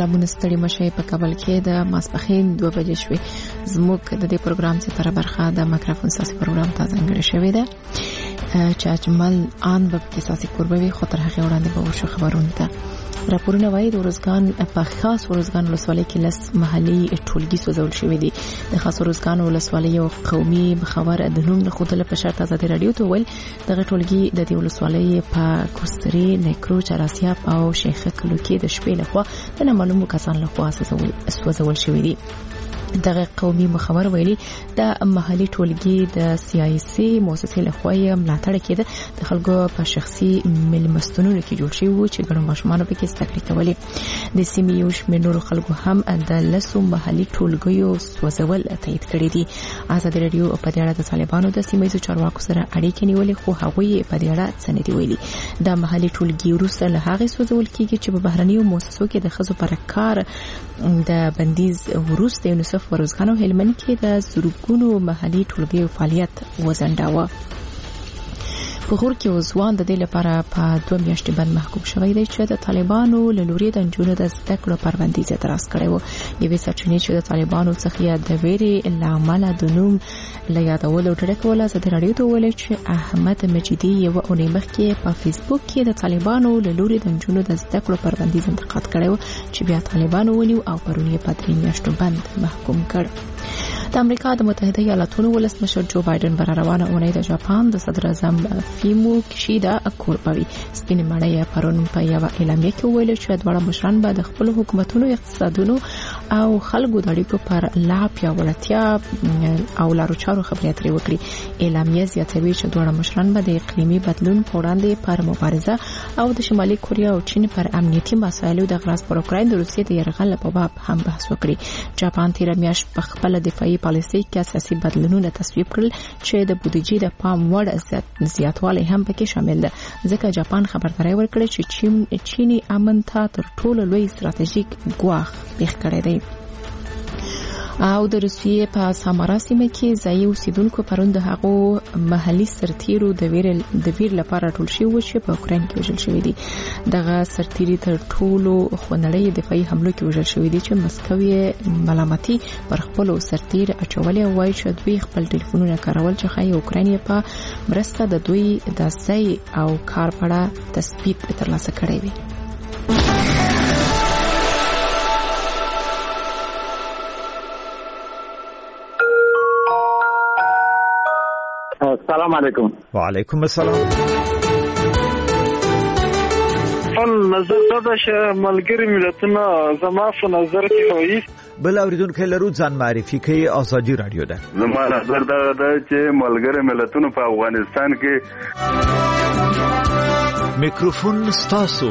سلامونه ستړي مشي په کابل کې د ماسپخین 2 بجې شوې زموږ د دې پروګرام چې تر برخه د مایکروفون ساسي پروګرام تازه انګړ شوې ده چې اجمل آن په کې ساسي قربوي خطر هغه وړاندې به وشو خبرونه ده راپورونه وايي د ورزګان په خاص ورزګان ولسوالۍ کې لس محلي ټولګي سوځول شوې دي د خاص ورزګان ولسوالۍ او قومي خبر د نوم د خوتل په شرط آزادي رادیو ته ول دغه ټولګي د دې ولسوالۍ په کوستري نیکرو چراسیاب او شیخه کلو کې د شپې لخوا د نامعلومو کسانو لخوا سوځول شوې دي دغه قومي مخبر ویلي د محلي ټولګي د سیاسي مؤسسې لخوا ملاتړ کېده د خلکو په شخصي ملمستونونو کې جوړ شوی و چې ګڼو ماشومان په کې ستکړې کولې د سیمې یو شمېر نور خلکو هم د لسو محلي ټولګیو سوځول تایید کړی دي آزاد رادیو په دې اړه د طالبانو د سیمې چارواکو سره اړیکې نیولې خو هغوی په دې اړه څه نه دی ویلي د محلي ټولګي وروسته له هغه سوځول کېږي چې په بهرنیو مؤسسو کې د خزو پر کار د بندیز وروسته یونیسف ورزګان او هلمند کې د زرګونو محلي ټولګیو فعالیت وزنډاوه په غور کې وزوان د دې لپاره په 2 میاشتې باندې محکوم شوی دی چې د طالبانو له لوري د انجونو د زده کړو پر بندیز اعتراض کړی و یوې سرچینې چې د طالبانو څخه د ویري لامل د نوم له یادولو ډډه کوله د رادیو ته ویل چې احمد مجیدي یو اونۍ مخکې په فیسبوک کې د طالبانو له لوري د انجونو د زده کړو پر بندیز انتقاد کړی و چې بیا طالبانو ونیو او پرونی په 3 میاشتو باندې محکوم کړ د امریکا د متحده ایالاتونو ولسمشر جو بایدن بر روانه اونۍ د جاپان د صدر اعظم فیمو کیشیدا کورپوي سپین مړی پرون په یو اعلامیه کې ویل چې دواړه مشران به د خپل حکومتونو اقتصادونو او خلکو د اړیکو پر لا پیاوړتیا او لارو چارو خبرې اترې وکړي اعلامیه زیاتوي چې دواړه مشران به د اقلیمي بدلون په وړاندې پر مبارزه او د شمالي کوریا او چین پر امنیتي مسایلو د غرض پر اوکراین د روسیې د یرغل په باب هم بحث وکړي جاپان تیر میاشت په خپل دفاعي پالیسي کې اساسي بدلونونه تصویب کړل چې د بودیجې د پام وړ زیاتوالی هم پکې شامل ده ځکه جاپان خبرداري ورکړه چې چینی امن ته تر ټولو لوی ستراتیژیک ګواښ پیښ کړی دی او د روسیې په سامارا سیمه کې ځایي اوسیدونکو پرون د هغو محلي سرتیرو د ویر لپاره ټول شوی و چې په اوکراین کې وژل شوی دي دغه سرتیري تر ټولو خونړۍ دفاعي حملو کې وژل شوی دي چې مسکو یې ملامتي پر خپل سرتیر اچولې وایي چې دوی خپل ټلیفونونه کارول چې خای اوکراین په مرسته د دوی د ځای او کار په اړه تثبیت ترلاسه کړی وي السلام علیکم وعلیکم السلام نظر دا چې ملګری ملتونه زما په نظر کې وایي بل اوریدونکو لرو ځان معرفي کوي آزادي رادیو ده زما نظر دا چې ملګری ملتونه په افغانستان کې میکروفون ستاسو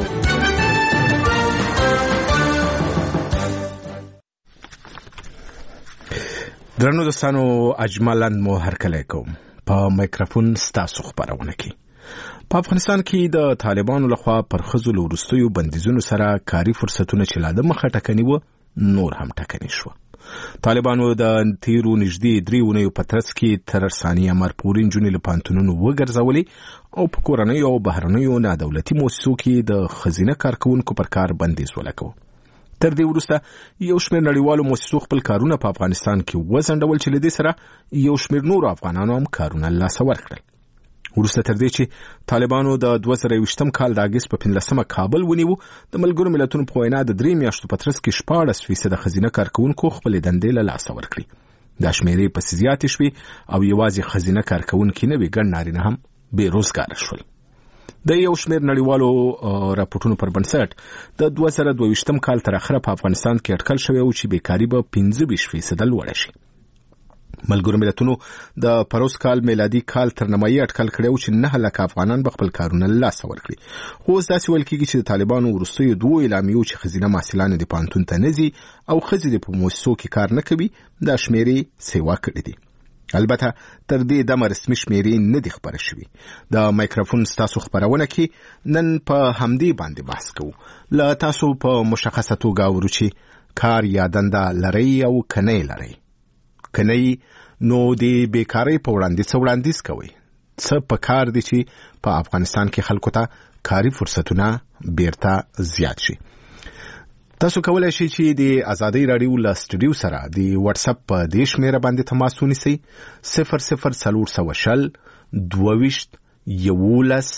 درنو دوستانو اجمالاً مو هرکلی کوم په میکروفون ستاسو خبرونه کې په افغانستان کې د طالبانو لخوا پر خزو لورستیو بندیزونو سره کاری فرصتونه چې لاده مخه ټکنی و نور هم ټکنی شو طالبانو د تیرو نږدې 3 اونیو په ترڅ کې تر ثانیه مر پورین جونې له پانتونونو وګرځولې او په کورنۍ او بهرنیو نادولتي مؤسسو کې د خزینه کارکونکو پر کار بندیز ولګاوه تر دې وروسته یو شمېر نړیوالو مؤسسو خپل کارونه په افغانستان کې وزنډول چې لدې سره یو شمېر نور افغانانو هم کارونه لاسه ورکړل وروسته تر دې چې طالبانو د 2020 کال د اگست په 15مه کابل ونیو د ملګرو ملتونو په وینا د 3 میاشتو په ترڅ کې 14% خزینه کارکونکو خپل دندې له لاسه ورکړي دا شمېرې په زیاتې شوي او یوازې خزینه کارکونکو نه وی ګڼ نارینه هم بیروزګار شول د یو شمېر نړیوالو راپورټونو پر بنسټ د 2022 کال تر اخره په افغانستان کې اټکل شوی او چې بیکاری به 15% لوړه شي ملګرو ملتونو د پروس کال میلادي کال تر نمایي اټکل کړو چې 9 لک افغانان خپل کارونه لاسه ورکړي خو داسې ویل کېږي چې طالبانو ورستیو 2 اعلامیو چې خزینه محصلان د پانتون ته نزي او خزینه په مؤسسو کې کار نه کوي دا شمیرې سیوا کړې دي البته تر دې د رسمي شمیرې نه دي خبره شوې د مایکروفون ستاسو خبرونه کې نن په همدې باندې بحث کوو لا تاسو په مشخصه توګه ورچی کار یا دنده لري او کنه لري کنه نو د بیکاری په وړاندیز کوي څه په کار دي چې په افغانستان کې خلکو ته کاری فرصتونه بیرته زیات شي تاسو کولای شئ چې د ازادي رادیو له سټوډیو سره د واتس اپ په دې شمیره باندې تماس ونیسئ 0040 22 11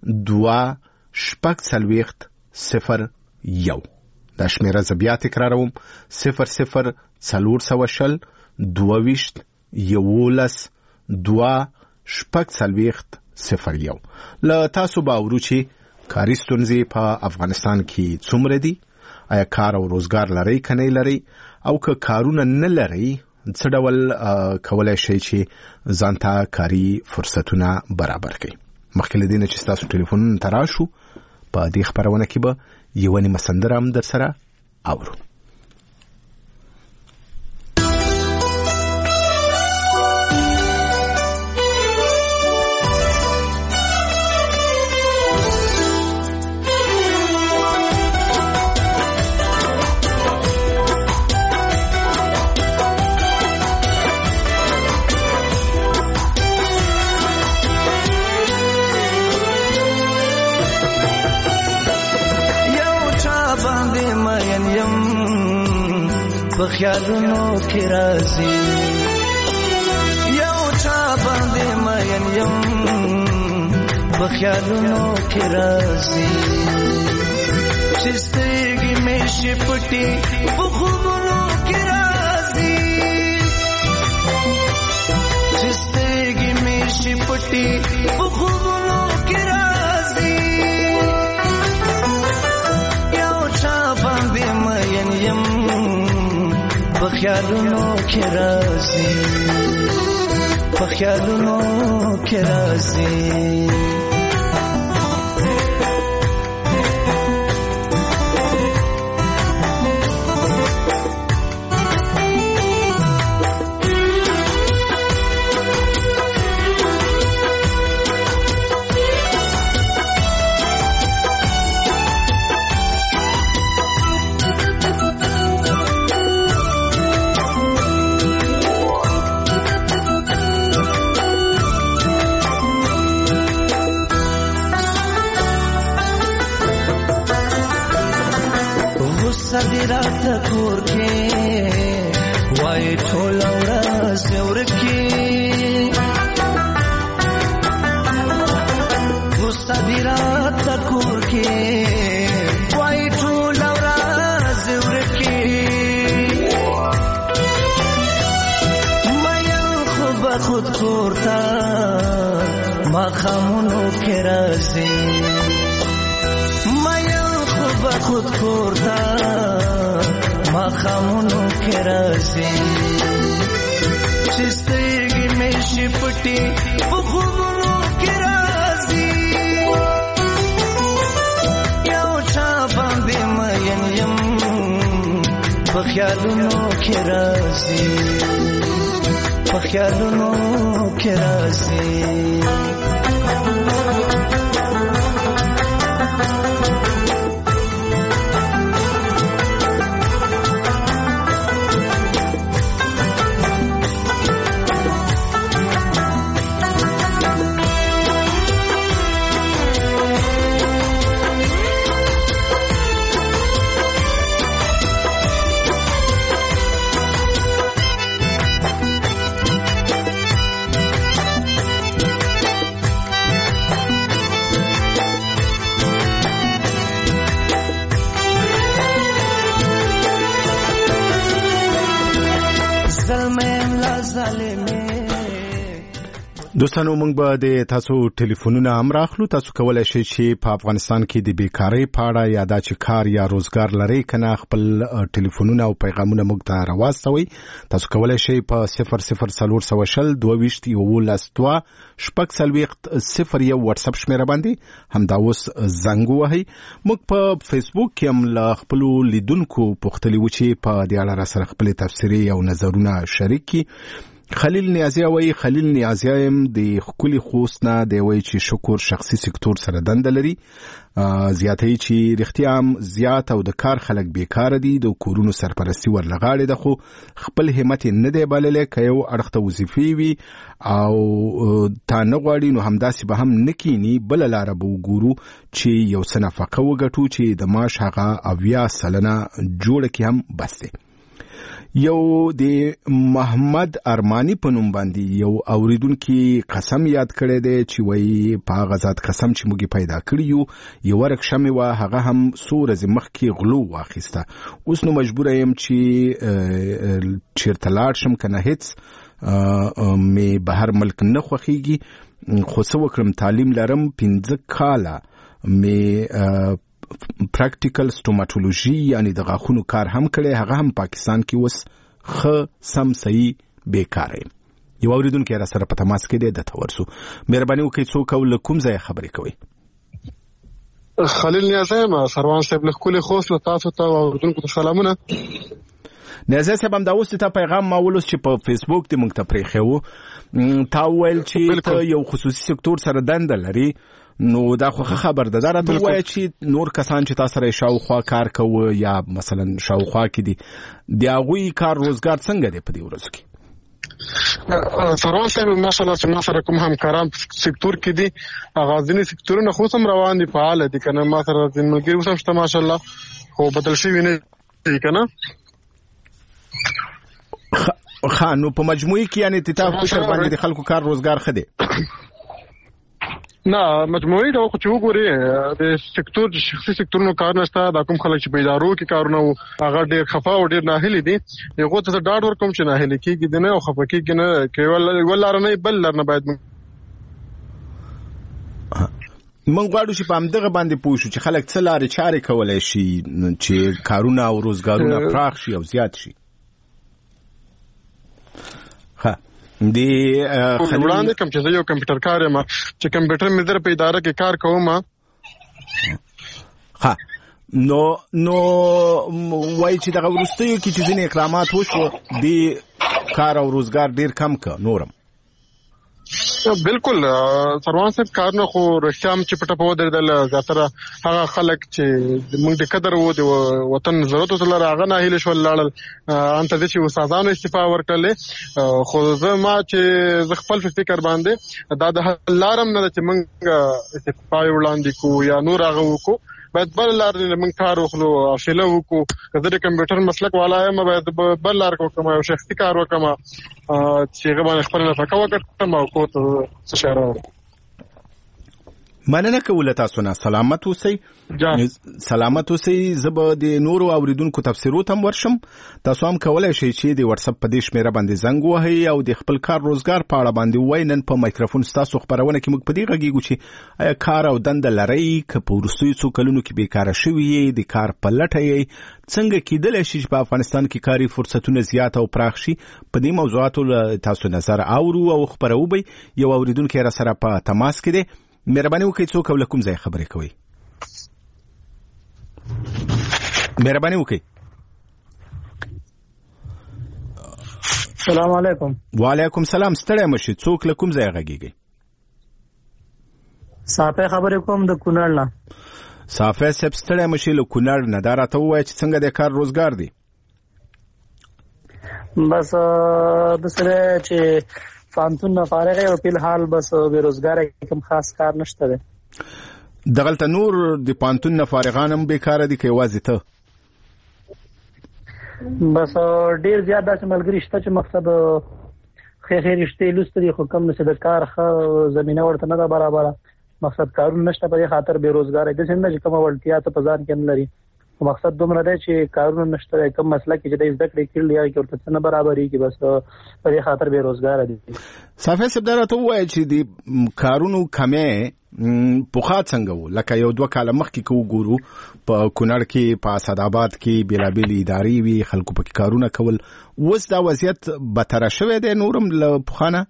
2 دا شمیره زه بیا تکراروم 0040 22 11 2 له تاسو به اورو چې کاري ستونزې په افغانستان کې څومره دي، آیا کار او روزګار لري کنه لري، او که کارونه نه لري څه ډول کولای شي چې ځانته کاري فرصتونه برابر کړي. مخکې له دې نه چې تاسو ټلیفون تراشو په دې خبرونه کې به یو نیمه سندره هم در سره اورو. بخیالونو کې راځي یو چا باندې مین یم بخیالونو کې راځي چې سترګې مې شي پټې په خوبونو کې راځي چې سترګې مې شي پټې په خوبونو کې راځي یو چا باندې مین یم بخیالونو کې راځي بخیالونو کې راځي صدرات کور کې وای ټول ورځ ورکی صدرات کور کې وای ټول ورځ ورکی مې خود کورتا ما خامونو کې راځي خود کورتا ما خامونو کې راځي چې سترګې مې شي پټې په خوبونو کې راځي یو چا باندې مین یم په خیالونو کې راځي په خیالونو کې راځي دوستانو موږ به د تاسو ټلیفونونه هم راخلو. تاسو کولای شئ چې په افغانستان کې د بیکاری په اړه یا د کار یا روزګار لري کنه خپل ټلیفونونه او پیغامونه موږ ته راوستوي. تاسو کولای شئ په 0040 22 11 واتس اپ شمیره باندې هم دا اوس زنګ وهي. موږ په فیسبوک کې هم له خپل لیدونکو پوښتلي و چې په دې اړه سره خپل تفسیري او نظرونه شریک کړي. خلیل نیازی وایي خلیل نیازی هم د خپل خوست نه دی وایي چې شکر شخصي سکتور سره دند لري زیاتې چې رښتیا هم زیات او د کار خلک بیکاره دي د کورونو سرپرستی ورلغاړي د خو خپل همت نه دی بللې که یو اړخته وظیفې وي او تا نه غواړي نو همداسې به هم نکینی بل لاره به وګورو چې یو څه نفقه وګټو چې د معاش هغه 80% جوړه کې هم بس دی. یو د محمد ارمانی په نوم باندې یو اوریدونکو قسم یاد کړی دی چې وایي په هغه ذات قسم چې موږ پیدا کړی یو ورکشم و هغه هم سور از مخکې غلو واخیسته اوس نو مجبور یم چې چیرته لاړ شم کنه هیڅ می بهر ملک نه خوخیږي خو څه وکړم تعلیم لرم 15 کاله می پریکټیکل سټوماتولوژي یعنی د غاښونو کار هم کړی هغه هم پاکستان کې اوس سم صحیح بیکاره یو اوریدونکو را سره په تماس کې دی د تورسو مهرباني وکړئ څوک او کوم ځای خبرې کوي. خلیل نیازی ما سروان صاحب له کلی خوست له تاسو ته اوریدونکو ته سلامونه. نیازی صاحب هم دا اوس ته پیغام ما ولوس چې په فیسبوک کې موږ ته پریښو تا ویل چې ته یو خصوصي سکتور سره دند لري نو دا خو خبر ده دا راته وایي چې نور کسان چې تاسو سره شاوخوا کار کوي یا مثلا شاوخوا کې دي د هغوی کار روزګار څنګه دی په دې ورځ کې؟ سروان صاحب مثلا چې ما سره کوم همکاران سکتور کې دي هغه ځینې سکتورونه خو هم روان دي فعال دي کنه ما سره ځینې ملګري اوس هم شته ماشاءالله خو بدل شوي نه دي کنه. نو په مجموعي کې یعنی تاسو په شر باندې د خلکو کار روزګار خدي نه مجموعي دا خو چې وګوري د سکتور شخصي سکتورونو کار نشته دا کوم خلک چې په ادارو کې کارونه هغه ډېر خفا او ډېر ناهیلي دي یو ته ډاډ ورکوم چې ناهیلي کېږي نه او خفا کېږي نه ولر نه بل لار نه باید مونږ غواړو چې په همدغه باندې پوه شو چې خلک څه لارې چارې کولی شي چې کارونه او روزګارونه پراخ شي او زیات شي. ها دی وړاندې کوم چې یو کمپیوټر کار یم چې کمپیوټر مې در په اداره کې کار کوم ها نو وای چې دغه ورستیو کې چې ځینې اقدامات وشو دی کار او روزګار ډیر کم ک نورم بالکل سروان صاحب کارونه خو رښتیا هم چې پټه په ودرېدل زیاتره هغه خلک چې موږ د قدر وو د وطن ضرورت وسله هغه ناهیله شول لاړل انته د چې استادانو استعفا ورکړلې خو زه ما چې زه خپل فکر باندې دا د لارم نه چې موږ استعفا وړاندې کو یا نور هغه وکړو باید بل لار نه موږ کار وکړو افله وکړو کله د کمپیوټر مسلک والا یم باید بل لار کوم یو شخصي کار وکم چې غوښنه خپل نه فکر وکړم او کو ته اشاره مننه کوله تاسو نه سلامت اوسئ سلامت اوسئ زبر د نورو اوریدونکو تفسیرو تم ورشم تاسو هم کولای شئ چې د واتس اپ په دې شمیره باندې زنګ وهئ او د خپل کار روزګار په اړه باندې واینن په مایکروفون تاسو خبرونه کې موږ په دې غږیږو چې آیا کار او دند لرئ که په ورستیو څو کلونو کې بیکاره شوي د کار په لټه یې څنګه کېدلی شي چې په افغانستان کې کاري فرصتونه زیات او پراخ شي په دې موضوعاتو تاسو نظر اورو او خبرو به یو اوریدونکو را سره په تماس کې دی مهرباني وکړئ څوک له کوم ځای خبرې کوي مهرباني وکړئ. السلام علیکم. وعلیکم السلام ستړی مشي څوک له کوم ځای غږیږي؟ صافه خبرې کوم د کونړ نه. صافه سب ستړی مشي له کونړ نه دا راته وایي چې څنګه د کار روزګار دی؟ بس د سره چې فانتون نه فارغ او په حال بس بیروزګار کوم خاص کار نشته ده. دغلت نور د پانتون نه فارغانم بیکاره دي کې وازی ته بس ډیر زیات داسې ملګری شته چې مقصد خیر رښتې لستري خو کم نشه د کار زمينه ورته نه برابر مقصد کارونه نشته په خاطر بیروزګار دي څنګه چې کوم ولټیا ته په ځان کې نه لري مقصد دومره دی چې کارونه نشته کوم مسله کې چې د زده کړې کړل یا کې ورته نه برابرۍ کې بس په دې خاطر بیروزګار دي. صافه سبدار ته وایي چې د کارونو کمه پوخا څنګه و لکه یو دوه کاله مخکې کو ګورو په کونړ کې په اسداباد کې بیلابل اداري وی خلکو په کارونه کول وس دا وضعیت بتر شوه دی نورم له پوخانه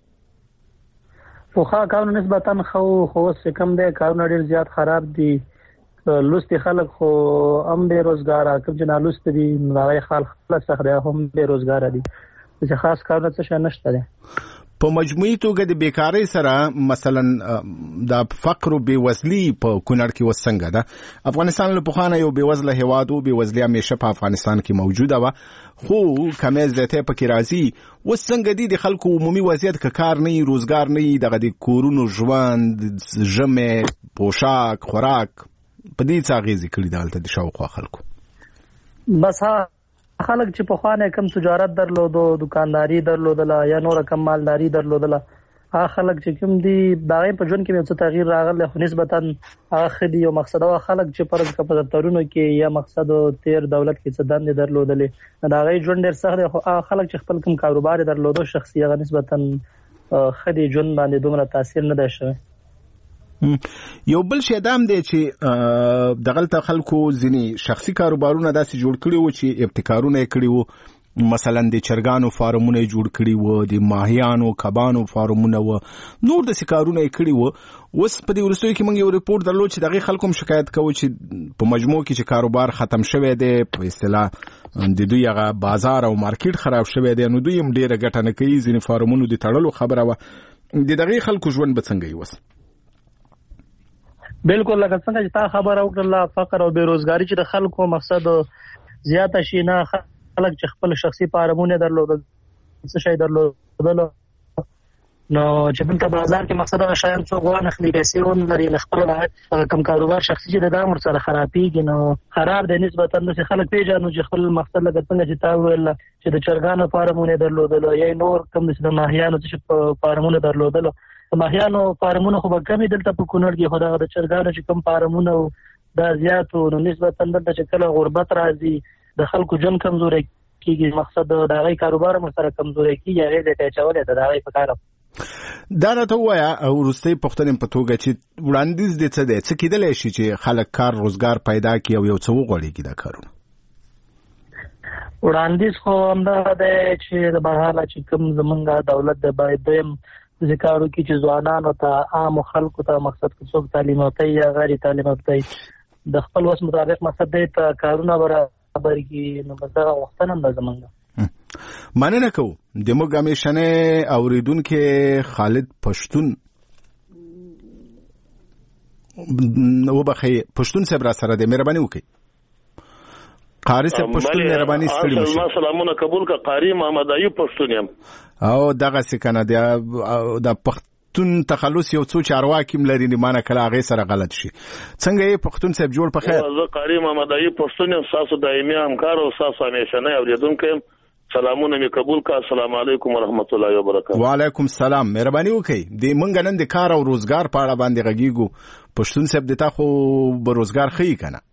پوخا کارونه نسبتا خو څه کم دی کارونه ډیر زیات خراب دي لوستي خلک خو هم بیروزګار کوم چې نه لوست دي نړۍ خلک خپل څخه هم بیروزګار دي چې خاص کارونه څه نشته دي. په مجموعي توګه د بیکاری سره مثلا د فقر او بیوزلی په کونړ کې وسنګه ده. افغانستان له پخوانه یو بیوزله هیواد او بیوزلی همیشه په افغانستان کې موجوده و، خو کمې زیاتې پکې راځي. وسنګه دي د خلکو عمومي وضعیت که کار نه روزګار نه دغه د کورونو ژوند ژمه پوشاک خوراک په دې څه اغیزه کړی دالته د شاوخوا خلکو. بس خلک چې په خوانه کم تجارت درلودو، دکانداری درلودله یا نور کم مالداری درلودله، هغه خلک چې کوم دي دغه په ژوند کې یو څه تغییر راغلی، خو نسبتا هغه خدي یو مقصد او خلک چې پرز په دفترونو کې یا مقصد تیر دولت کې څه دندې درلودلې، دا غي ژوند ډیر سخت دی. خو هغه خلک چې خپل کوم کاروبار درلودو شخصي هغه نسبتا خدي ژوند باندې دومره تاثیر نه دی شوی. یو بل شی دام دی چې دغلته خلکو ځینی شخصي کاروبارونه داسې جوړ کړي وو چې ابتکارونه یې کړي وو، مثلا د چرګانو فارمونه جوړ کړي وو، د ماهیانو کبانو فارمونه وو، نور د سکارونه یې کړي وو. اوس په دې ورستوي کې موږ یو ریپورت درلود چې دغه خلکو شکایت کوي چې په مجموع کې چې کاروبار ختم شوی دی، په اصطلاح د دوی هغه بازار او مارکیټ خراب شوی دی، نو دوی هم ډیره ګټه نه کوي. ځینې فارمونو د تړلو خبره وه. د دغه خلکو ژوند به څنګه وي؟ بالکل لکه څنګه چې تا خبره وکړه، فقر او بیروزګاری چې د خلکو مقصد زیاته شي، نه خلک چې خپل شخصي فارمونه درلودل، څه شي درلودل، نو چې په بازار کې مقصد هغه شیان څو غوانه خلی پیسې ون لري، خپل کم کاروبار شخصي چې د دامر سره خرابېږي، نو خراب دی نسبتا نو خلک پیژنو چې خپل مقصد لکه څنګه چې تا ویل چې د چرګانو فارمونه درلودل یا نور کم د ماهیانو چې فارمونه درلودل. ماهیانو فارمونه خو به کمی دلته په کونړ کې، خو د چرګانو چې کم فارمونه دا زیاتو، نو نسبتا دلته چې کله غربت راځي د خلکو ژوند کمزوري کېږي، مقصد د هغې کاروبار هم سره کمزوري کېږي، هغې ځای ته اچولی ده د هغې په کار. دا راته ووایه وروستۍ پوښتنې په توګه چې وړاندیز دې څه دی؟ څه کېدلی شي چې خلک کار روزګار پیدا کړي او یو څه وغوړېږي دا کارونه؟ وړاندیز خو همدغه دی چې د بهرحاله چې کوم زمونږ دولت د باید دویم ذکرو کې چې ځوانانو ته عام خلکو ته مقصد کې څوک تعلیم یافته یا غیر تعلیم یافته د خپل وس مطابق مقصد دې ته کارونه برابر کړي، نو بس دغه غوښتنه ده زمونږ. مننه کوو. د موږ همیشنی اوریدونکي خالد پښتون وبخښئ پښتون صاحب را سره دی، مهرباني وکړئ. قاری صاحب پښتون مهرباني ستړي مشه. ما سلامونه قبول کا. قاری محمد ایوب پښتون یم. او دغه سکنه دی د پښتون تخلص یو څو چارواکي ملري نه مانه کله هغه سره غلط شي. څنګه یې پښتون صاحب جوړ په خیر؟ زه قاری محمد ایوب پښتون یم، تاسو دایمي همکار او تاسو همیشنی اوریدونکو یم. سلامونه می قبول کا. السلام علیکم ورحمت الله وبرکاته. وعلیکم السلام. مهرباني وکړئ. د مونږ نن د کار او روزګار په اړه باندې غږیږو. پښتون صاحب د تا خو به روزګار خي کنه؟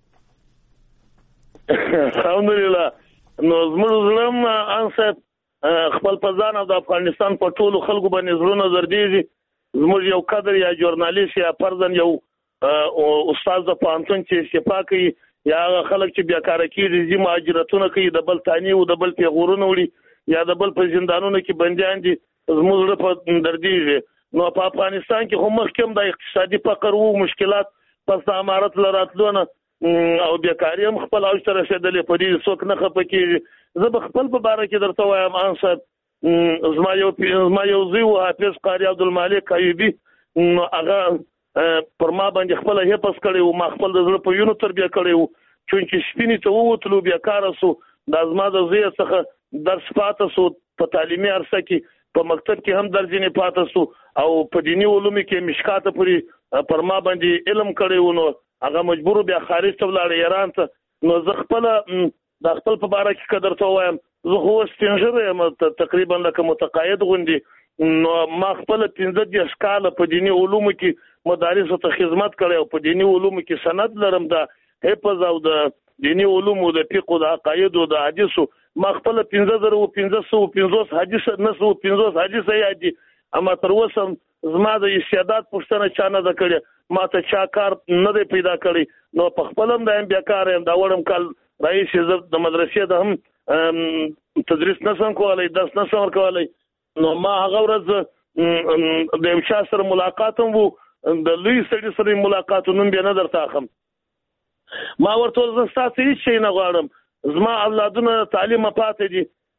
الحمدلله. نو زموږ زلم ان صاحب خپل پزان او د افغانستان په ټولو خلکو باندې زړونه زرديږي. زموږ یو قدر یا ژورنالیست یا پرځن یو استاد د پانتون چې شفا کوي یا خلک چې بیاکاره کیږي، چې مهاجرتونه کوي، د بل تانی او د بل پیغورونه وړي یا د بل په زندانونو کې بنديان دي، زموږ په درديږي. نو په افغانستان کې هم محکم د اقتصادي فقر او مشکلات پس د امارت لراتلونه او بیکاری هم خپل اوج ته رسیدلې، په دې څوک نه خپه کېږي. زه به خپل په باره کې درته وایم ان صاحب، زما یو زوی و حافظ قاری عبدالمالک ایوبي، هغه پر ما باندې خپل حفظ کړی و، ما خپل د زړه په وینو تربیه کړی و. چونکې سپینې ته ووتلو بیکاره سو، دا زما د زوی څخه درس پاته سو، په تعلیمي عرصه کې په مکتب کې هم درس نه پاته سو، او په دینی علومو کې مشکاته پوری پر ما باندې علم کړی و. نو هغه مجبور بیا خارج ته ولاړ ایران ته. نو زه خپل د خپل په باره کې قدر ته وایم، زه خو سپینږیری یم تقریبا لکه متقاعد غوندې. نو ما خپل 15 کاله په دینی علومو کې مدارسو ته خدمت کړی او په دینی علومو کې سند لرم د حفظ او د دینی علومو د فقه او د عقاید او د حدیثو. ما خپل 1550 حدیث 950 حدیث یادي، اما تر اوسه زما د استعداد پوښتنه چا نه ده کړې، ما ته چا کار نه دی پیدا کړی. نو په خپل هم د بیکار یم. دا وړم کال رئیس د مدرسې د هم تدریس نشم کولای، درس نشم ورکولای. نو ما هغه ورځ د یو شخص سره ملاقات هم وو، د لوی سړي سره ملاقات نوم به نه درته اخم. ما ورته زه ستاسو هیڅ شي نه غواړم، زما اولادونه تعلیم پاتې دي،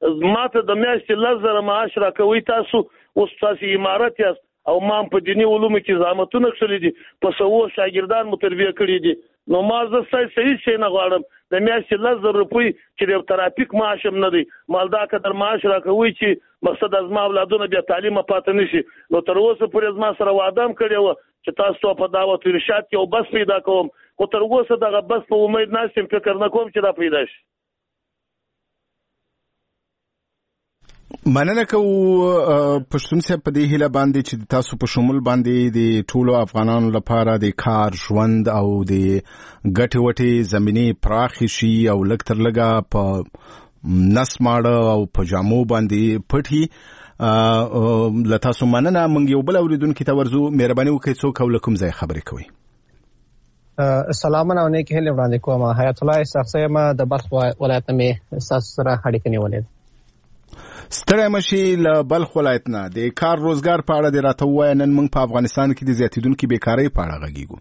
ماته د میاشتې 10,000 معاش راکوي تاسو اوس تاسو امارت یاست او ما په دیني علومو کې زحمتونه کړی دي په سوو شاګردان مو تربیه کړی دي نو ما زه صحیح شي نه غواړم د میاشتې 10,000 روپۍ چې د ترافیک معاش هم نه دی مالدا قدر معاش راکوي چې مقصد از ما اولادونه بیا تعلیم پاتې نشي نو تر اوسه پورې زما سره وعده هم کړی و چې تاسو په دعوت ارشاد کې او بس پیدا کوم خو تر اوسه دغه بس په امید نشم فکر نه کوم چې دا پیدا شي. مننه کوو پښتون صاحب په دې هیله باندې چې تاسو په شمول باندې د ټولو افغانانو لپاره د کار ژوند او د ګټې وټې زمینې پراخې شي او لږ تر لږه په نس ماړه او په جامو باندې پټي له تاسو مننه. موږ یو بل اوریدونکي ته ورځو مهرباني وکړئ څوک او له کوم ځای خبرې کوئ؟ سلامونه او نیکې هیلې وړاندې کوم. حیات الله اسحاق صاحب د بلخ ولایت مې ستاسو سره اړیکه نیولې ده. ستړی مشي له بلخ ولایت نه د کار روزګار په اړه دې راته ووایه. نن موږ په افغانستان کې د زیاتېدونکي بیکارۍ په اړه غږیږو.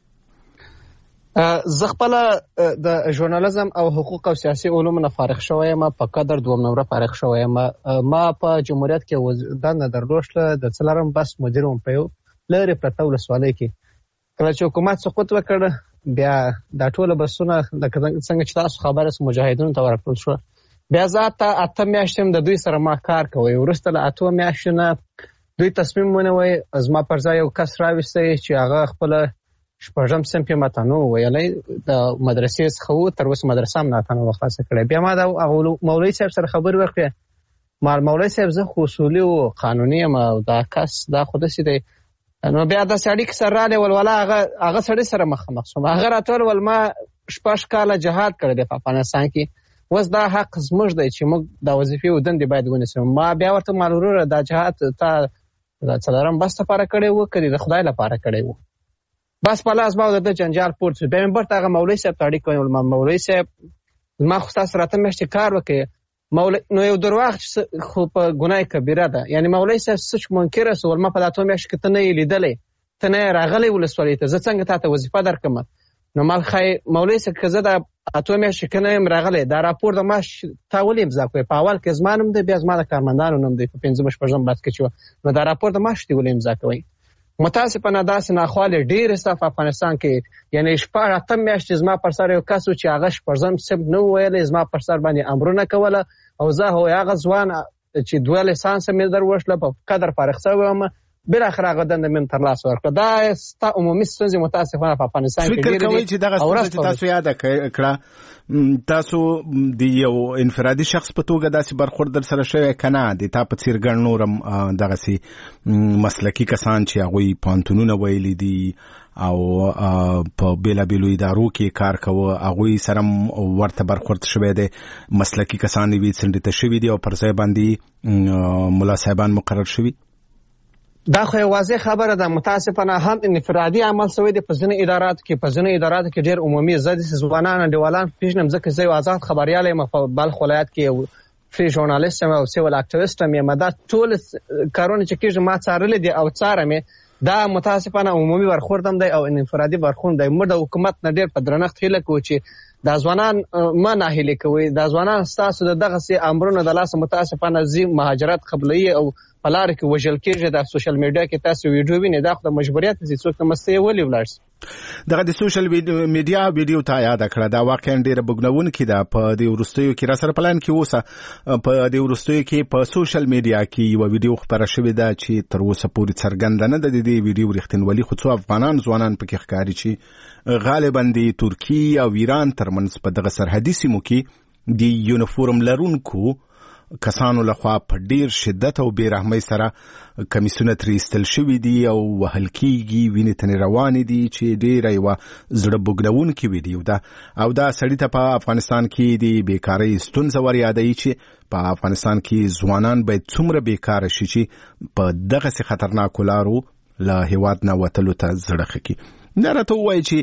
زه خپله د ژورنالیزم او حقوق او سیاسي علومو نه فارغ شوی یم په قدر 2 نمره فارغ شوی یم. ما په جمهوریت کې دنده درلوده د څلورم بس مدیر وم په یو لرې پرته ولسوالۍ کې. کله چې حکومت سقوط وکړ بیا دا ټوله بسونه څنګه چې تاسو خبره سو مجاهدینو ته ورکړل شو. بیا ذاته 8 میاشتې د دوی سره ما کار کوي. وروسته له 8 میاشتو نه دوی تصمیم ونیوی زما پر ځای یو کس راوستی چې هغه خپل شپږم صنف ماته نو ویلی د مدرسې څخه تر اوسه مدرسه هم ناته نه خلاصه کړې. بیا ما د مولوي صاحب سره خبرې وکړې. ما مولوي صاحب زه خو اصولي او قانوني یم او دا کس دا خو داسې دی. نو بیا د سړي سره رالی ولولا هغه سړي سره مخامخ شوم. هغه راته وویل ما 6 کاله جهاد کړی دی په افغانستان کې اوس دا حق زموږ دی چې موږ دا وظیفې او دندې باید ونیسو. ما بیا ورته وویل وروره دا جهاد تا د څلورم بس لپاره کړی و که د خدای لپاره کړی و؟ بس په لاس ما د جنجال پورته شو. بیا مې بیرته هغه مولوي صاحب ته اړیکه ونیول. مولوي صاحب ما خو تاسو راته میاشتې کار وکړې نو یو درواغ خو په ګناه کبیره ده. یعنی مولوي صاحب څه منکر سو ما په 8 میاشتو کې ته نه یې لیدلی ته نه راغلی ولسوالۍ ته زه څنګه تاته وظیفه درکړم. نو ما خای مولوي صاحب که زه د 8 میاشتې کې نه یم راغلی دا راپور د معاش تا ولې امضا کوې؟ په اول کې زما نوم دی بیا زما د کارمندانو نوم دی په 5 بس کې چې نو دا راپور د معاش دی ولې امضا کوئ؟ متاسفانه داسې ناخوالې ډېرې سته په افغانستان کې. یعنی 8 میاشتې زما پر سر یو کس و چې هغه شپږم صنف نه ویلی زما پر سر باندې امرونه کوله او زه هغه ځوان چې 2 لیسانس مې دروښله په قدر فارغ شوی وم بالاخره هغه دنده مې ترلاسه وکړه. دا ستا عمومي ستونزې متاسفانه په افغانستان کې ډېرې دي. فکر کوئ چې دغه ستونزه چې تاسو یاده کړه تاسو د یو انفرادي شخص په توګه داسې برخورد در سره شوی که نه د تا په څېر ګڼ نور هم دغسې مسلکي کسان چې هغوی پوهنتونونه ویلي دي او په بېلابېلو ادارو کې کار کوه هغوی سره هم ورته برخورد شوی دی مسلکي کسان یې څنډې شوي دي او پر ځای باندې ملا صاحبان مقرر شوي؟ دا خو واضح خبره ده. متاسفانه هم انفرادي عمل شوی دی په ځینو اداراتو کې ډېر عمومي زه داسې ځوانان انډیوالان پېژنم ځکه زه یو آزاد خبریال یم په بلخ ولایت کې یو فری ژورنالیست یم او سیول اکټیویسټ یم. دا ټول کارونه چې کېږي ما څارلي دي او څارم دا متاسفانه عمومي برخورد هم دی او انفرادي برخورد دی. موږ د حکومت نه ډېر په درنښت هیله کوو چې دا ځوانان ما ناهیلي کوئ. دا ځوانان ستاسو د دغسې امرونو د لاسه متاسفانه ځي مهاجرت قبلوي او په لاره کې وژل کېږي. د سوشل میډیا کې تاسو ویډیو وینئ دا خو د مجبوریت دي څوک نه مستې ولې ولاړ شي. دغه د سوشل میډیا ویډیو ته یاده کړه دا واقعا ډېره بګنونکې ده. په دې وروستیو کې راسره پلان کې اوسه په دې وروستیو کې په سوشل میډیا کې یوه ویډیو خپره شوې ده چې تر اوسه پورې څرګنده نه ده د دې ویډیو رښتینولي خو څو افغانان ځوانان پکې ښکاري چې غالبا د ترکیې او ایران ترمنځ په دغه سرحدي سیمو کې د یونیفورم لرونکو کسانو لخوا په ډیر شدت او بیرحمۍ سره کمیسونه ترې ایستل شوي دي او وهل کېږي وینې تنې روانې دي چې ډېره یوه زړه بوږنونکې ویډیو ده او دا سړي ته په افغانستان کې د بیکارۍ ستونزه ور یادوي چې په افغانستان کې ځوانان باید څومره بیکاره شي چې په دغسې خطرناکو لارو له هېواد نه وتلو ته زړه ښه کړي. دا راته ووایي چې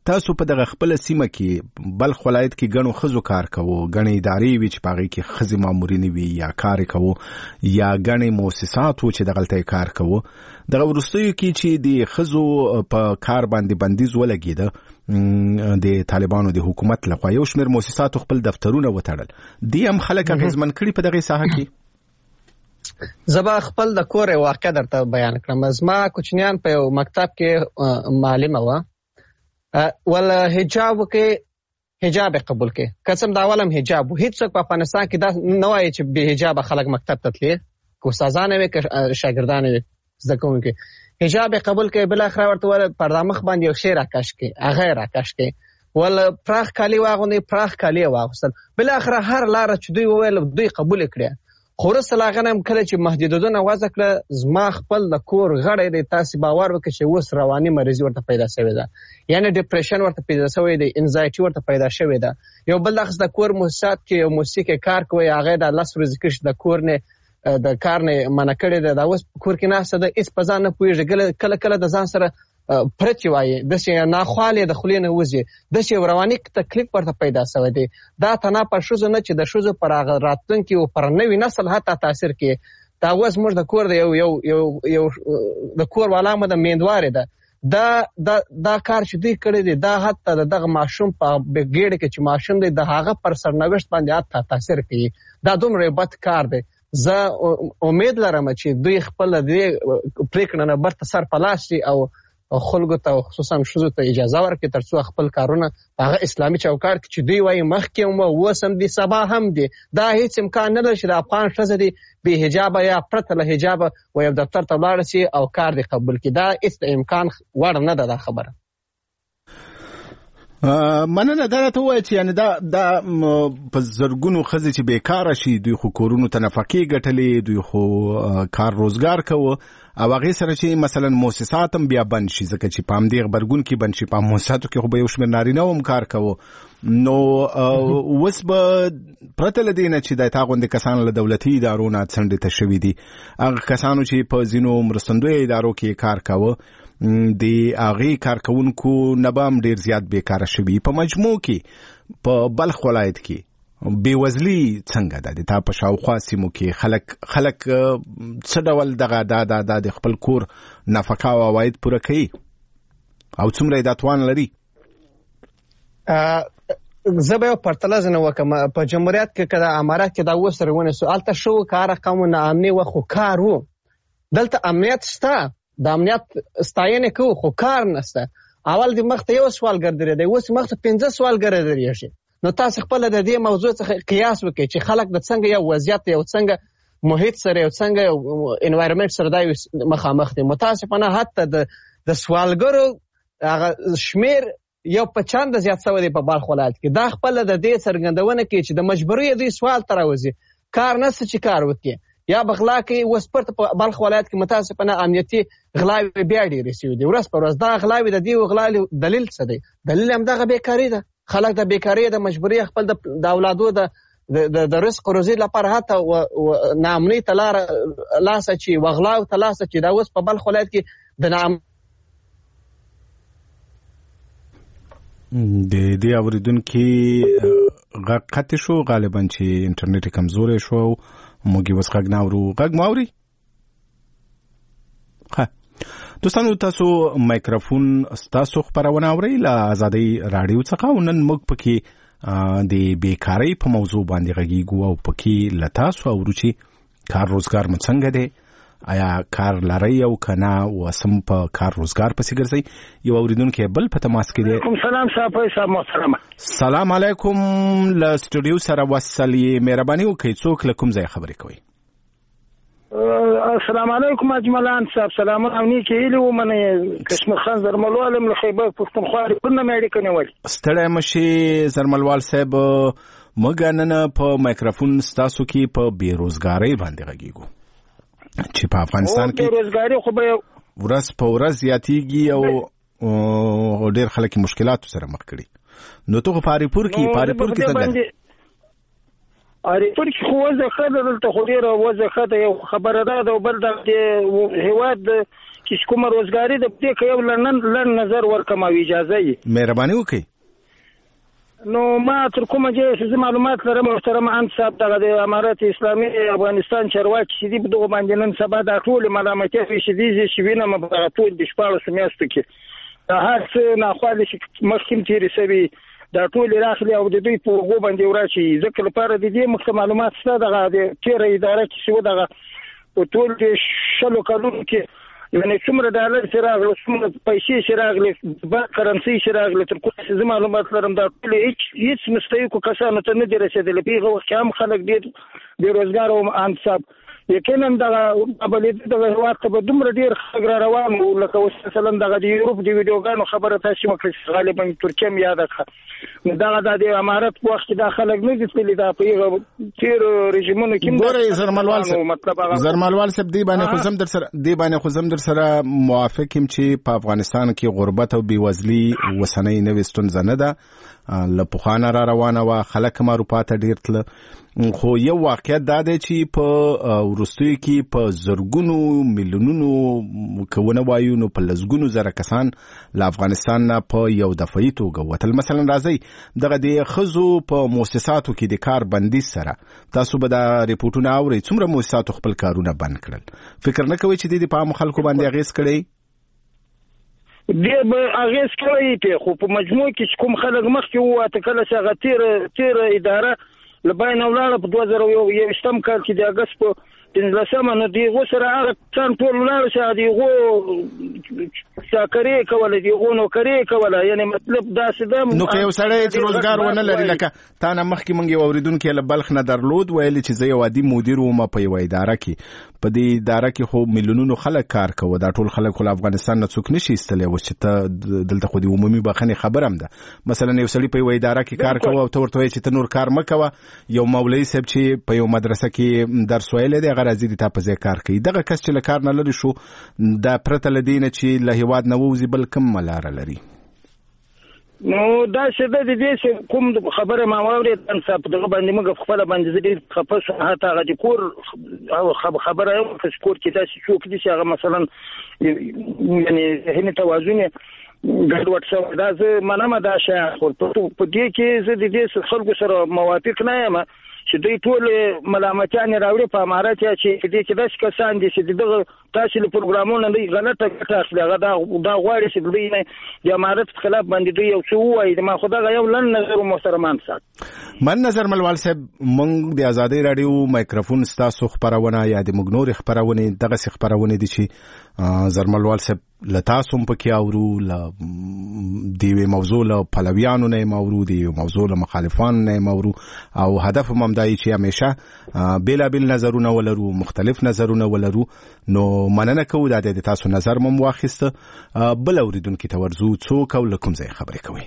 تاسو په دغه خپل سیمه کې بلخ ولایت کې غنو خزو کار کوو غنې ادارې وی چې پاغي کې خزي مامورین وی یا کار کوو یا غنې مؤسسات و چې دغلته کار کوو دغه ورستیو کې چې د خزو په کار باندې بندیز ولګیده د طالبانو د حکومت لخوا یو شمېر مؤسسات خپل دفترونه وتړل دي هم خلک اغیزمن کړي په دغه ساحه کې زبا خپل د کور واقع درته بیان کړم زما کوچنیان په یو مکتب کې معلم و ول حجاب کې حجاب قبول کې قسم دا ولم حجاب هیڅ څوک په افغانستان کې دا نه وایي چې به حجاب خلک مکتب ته تللی کو استادانه وي شاګردانه وي زده کوونکي حجاب قبول کې بل اخر ورته ول پرده مخ باندې یو شی راکش کې هغه راکش کې ول پراخ کالی واغونی پراخ کالی واغسل بل اخر هر لار چې دوی وویل دوی قبول کړي خورس لاغنم کله چې محدودونه وضع کړه زما خپل د کور غړې د تاسو باور وکړي چې وس رواني مریضي ورته پیدا شوی ده یعنی ډیپریشن ورته پیدا شوی دی انزایټي ورته پیدا شوی ده یو بل لخص د کور موسسات کې یو موسیقي کار کوي هغه د لاس ورځ کې د کور نه د کار نه منع کړی دی دا اوس کور کې ناسته د اس په ځان نه پوهیږي کله کله د ځان سره پرچی وایي د شي ناخواله د خلینو وځي د شي ورانی تکلیف ورته پیدا شوی دی دا تنا پر شوزه نه چې د شوزه پر راتلونکي او پر نوې نسل حتی تاثیر کوي دا اوس موږ د کور د یو د کور علامه د میندواره ده دا کار چې دوی کړی دی دا حتی دغه ماشوم په بګیډ کې چې ماشوم دی د هغه پر سرنوشت باندې حتی تاثیر کوي دا دومره بد کار دی زه امید لرم چې دوی خپل دې پریکړه نه برته سر پلاسي او خلکو ته خصوصا شوزو ته اجازه ورکړي ترڅو خپل کارونه هغه اسلامي چوکاټ کې چې دوی وایي مخکې مو وسم دي سبا هم دي دا هیڅ امکان نه لري چې د افغان ښځه دي به حجاب یا پرته له حجاب و یو دفتر ته لاړ شي او کار دي قبول کړي دا هیڅ امکان وړ نه ده دا خبره مننه دا ته وایي چې یعنی دا په زرګونو خزې چې بیکاره شي دوی خو کورونو ته نفقې ګټلې دوی خو کار روزګار کوو او هغه سره چې مثلا مؤسسات هم بیا بند شي ځکه چې په همدې غبرګون کې بند شي په مؤسساتو کې خو به یو شمېر نارینه هم کار کوو نو اوس به پرته له دې نه چې د تا غوندې کسان له دولتي ادارو نه څنډې ته شوي دي هغه کسانو چې په ځینو مرستندویه ادارو کې کار کوو د هغې کارکوونکو نه به هم ډېر زیات بیکاره شوي په مجموع کې په بلخ ولایت کې بېوزلي څنګه ده د تا په شاوخوا سیمو کې خلک څه ډول دغه د خپل کور نفقه او عواید پوره کوي او څومره یې دا توان لري زه به یو پرتله ځنه وکړم په جمهوریت کې که د امارات کې دا اوس ونیسو هلته شو کار رقمونه امني و خو کار و دلته امنیت شته د امنیت ستاینه کوو خو کار نشته اول د مخ ته یو سوالګر درې دی اوس مخ ته 15 سوالګر درېږي نو تاسو خپل د دې موضوع څخه قیاس وکړئ چې خلک د څنګه یو وضعیت یو څنګه محیط سره یو څنګه انوایرنمنت سره دا مخامخ دي متاسفانه حتی د سوالګرو هغه شمیر یو په چاند زیات شوی دی په بلخ ولایت کې دا خپل د دې څرګندونه کوي چې د مجبوري دوی سوال تر راوځي کار نشته چې کار وکړي یا بغلا کې وسپرت په بلخ ولایت کې متاسفانه امنیتي غلاوي بیا ډېرې شوي دي ورځ پر ورځ دا غلاوي د دې غلاوي دلیل څه دی دلیل همدغه بیکاري ده خلک د بیکاري د مجبوري خپل د اولادو د رزق روزي لپاره حتی نامني تلار لاسه چې وغلاو تلاسه چې دا اوس په بلخ ولایت کې د نام د دې اوریدونکو غږ قطع شو غالبا چې انټرنیټ کمزورې شو موږ اوس غږ نه اورو غږ ما اوري دوستانو تاسو مایکروفون ستاسو خبرونه اورئ له آزادۍ راډیو څخه نن موږ پکې د بیکاری په موضوع باندې غږیږو او پکې له تاسو اورو چې کار روزګار مو څنګه دی آیا کار لرئ او کنه وسم په کار روزګار پسې ګرځئ یو اوریدونکی بل په تماس کې دی کوم سلام صاحب محترم سلام علیکم له سټوډیو سره وصلې مهرباني وکړئ څوک له کوم ځای خبرې کوي السلام علیکم اجملان صاحب سلامونه نیکی هیلې ومنئ کشمیر خان زرملوال له خیبر پښتونخوا ریپورټ امیریکا نیول ستړی مشي زرملوال صاحب موږ نن په مایکروفون ستاسو کې په بیروزګارۍ باندې غږیږو چې په افغانستان کې بیروزګاري خو به ورځ په ورځ زیاتېږي او ډېر خلک مشکلاتو سره مخ کړي نو ته په پاریپور کې څنګه اړیپور کې خو وځه خاله دلته خو ډیره وځه خاله یو خبره ده بل د هیواد چې کومه روزګاری د دې کې یو لړن نظر ورکم او اجازه یې مهرباني وکړئ. نو ما تر کومه چې معلومات لرم محترم ان صاحب دغه د امارات اسلامي افغانستان چارواکي چې دی په دغه باندې نن سبا د ټول ملامتي شدید شوینه مباراتول د شپږ سمیاستو کې د هر څه ناخوالي چې مخکیم تیری سوي د ټول راخلي او د دوی په وګو باندې وراشي ځکه لپاره د دې مخ معلومات څه دغه د تیر اداره کې شو دغه په ټول د شلو کلونو کې یعنی څومره ډالر چې راغله څومره پیسې چې راغله با کرنسي چې راغله تر کومه چې معلومات لرم دا ټول هیڅ مستحقو کسانو ته نه دي رسیدلي پیغه وخت هم خلک ډیر بیروزګار او انصاف یقینا دغه ابلید دغه هیواد ته دومره ډیر خلک روان وو لکه مثلا دغه د یورپ د ویډیوګانو خبره تاسو مکه غالبا ترکیه مې یاد کړه دغه د امارات په وخت د خلک نه دي تللی دا پیغه تیر رژیمونو کې ګورې زرمالوال صاحب دی باندې خو زم در سره موافق يم چې په افغانستان کې غربت او بیوزلي وسنۍ نوې ستونزه نه ده لپخانه را روانه و خلک ماروپاته ډیر تل خو یو واقعیت دا دی چې په ورستوي کې په زرګونو میلیونونو کوونه وایو نو په لزګونو زره کسان له افغانستان نه په یو دفعي توګه وتل. مثلا راځي دغه د خزو په مؤسساتو کې د کار بندیز سره تاسو به دا ریپورتونه اورئ څومره مؤسساتو خپل کارونه بند کړل. فکر نه کوئ چې د په عام خلکو باندې اغیز کړي؟ دې به اغیز کوي ته خو په مجموع کې کوم خلک مخکې وو ته کله چې تیر اداره لباین ولاړه په 2021 کال کې د اگست په 15 نو دیغه سره هغه څن ټول ولاړ شه دیغه ساکري کوله دیغه نو کری کوله یعنی مطلب دا سده نو که یو سړی چې روزګار ونه لري لکه تا نه مخکې مونږ اوریدونکو له بلخ نه درلود ویل چې زه یو عادي مدیر وم په یو اداره کې په دې اداره کې خو میلیونونو خلک کار کوي دا ټول خلک له افغانستان نه څوک نشي استلې و چې ته دلته خو د عمومي بخنه خبرم ده مثلا یو سړی په یو اداره کې کار کوي او ته ورته چې ته نور کار مکوه یو مولوی صاحب چې په یو مدرسه کې درس ویل دی غرضی د تاسو ځای کار کوي دغه کس چې لکار نه لري شو دا پرته لدینه چې له هیواد نه ووزي بل کم ملاره لري. نو دا څه د دې کوم خبره ما واورید ان صاحب دغه باندې موږ خپل باندې دې خپل حتی هغه د کور او خبره یو چې کور کې تاسو شو کې چې هغه مثلا یعنی هنه توازن ګډوډ شو دا زه منم دا شی خو په دې کې زه د دې خلکو سره موافق نه یم چې دوی ټول ملامتيان راوړي په امارات چې دې چې داس کسان دي چې دغه تاسو له پروګرامونو نه غلطه کټه اخلي هغه دا غواړي چې دوی نه د امارات خلاف باندې دوی یو څه وایي ما خدای یو لن نظر محترمان صاحب من نظر ملوال صاحب مونږ د ازادي رادیو مایکروفون ستاسو خبرونه یا د مګنور خبرونه دغه خبرونه دي چې زرملوال صاحب لتاسو پکې اورو ل دیوی موضوع له پلویانو نه مورو دی موضوع له مخالفانو نه مورو او هدف هم دای چې همیشه بیل نظرونه ولرو مختلف نظرونه ولرو نو مننه کوو د تاسو نظر مم واخیسته بل اوریدونکو ته ورزو څوک او لکم ځای خبرې کوي.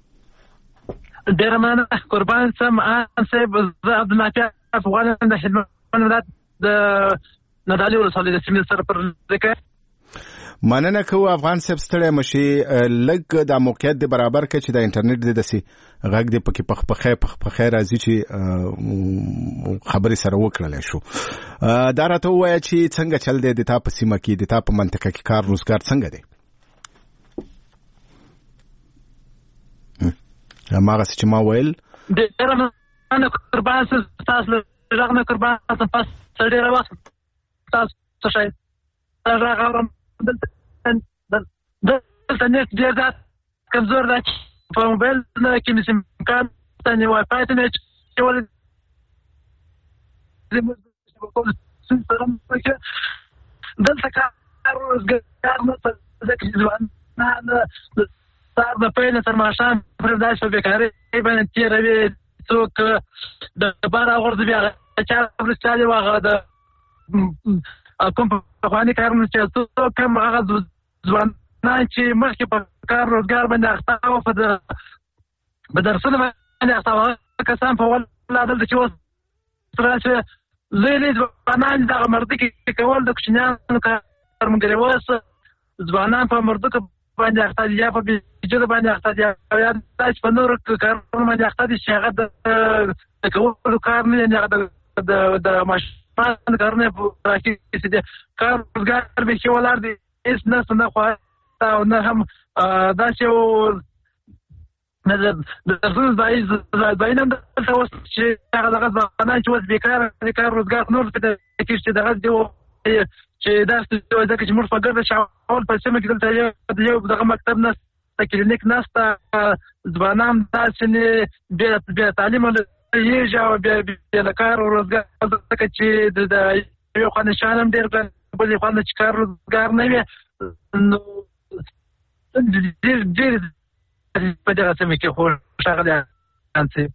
ډیر مننه قربان سم صاحب عبد النافع افغان د خدمت ولایت د ندالي ولسوالۍ د سیمې سره پر ذکر مننه کوو افغان صاحب ستړی مشي لګ د موقعیت د برابر کې چې د انټرنیټ د دسي غږ د پکې پخې راځي چې خبري سره وکړل شو دا راته وایي چې څنګه چل دی د تاسو سیمه کې د تاسو منطقه کې کار روزګار څنګه دی هغه چې ما ویل ډېر مننه قربان تاسو راغله قربان تاسو ډېر وخت تاسو شي راغله دلته نت ډېر دا کمزور ده په موبایل نه کې نسم کار ته واي فای ته نه چول دلته کار روزګار نه ځکه ځوان نه سار د پیل تر ماشام پر داسې بیکاري باندې تیروي څوک د بار اورځ بیا چې ورسته واغه د کوم په خواني کارونه چې څوک کوم هغه ځوان نه چې مخکې په کار روزګار باندې اخته او په درسونه باندې اخته کسان په ول دلته چې اوس سره چې زیلې ځوانان د مرده کې کول د کوچنیانو کارمګری وس ځوانان په مرده کې باندې اخته یا په چې د باندې اخته دي یا د په نور کارونو باندې اخته دي چې هغه د کومو کار نه هغه د ماشین کارونه په کې دي کار روزګار به کې ولر دي اس نه خو او نه هم دا چې د تاسو باینم د تاسو چې هغه ځانه چې وځ بیکار کار روزګار نور په کې چې دغه دی چې دا څه ځکه چې موږ په ګرځ شاول په سیمه کې دلته یو دغه مکتب نه کلینیک نسته ځوانان چې بیا تعلیم یې جواب بیا کار او روزګار ځکه چې د یو خانشانم ډېر په خانه چې کار روزګار نه وي نو ډېر په دغه سیمه کې خو شغله انځي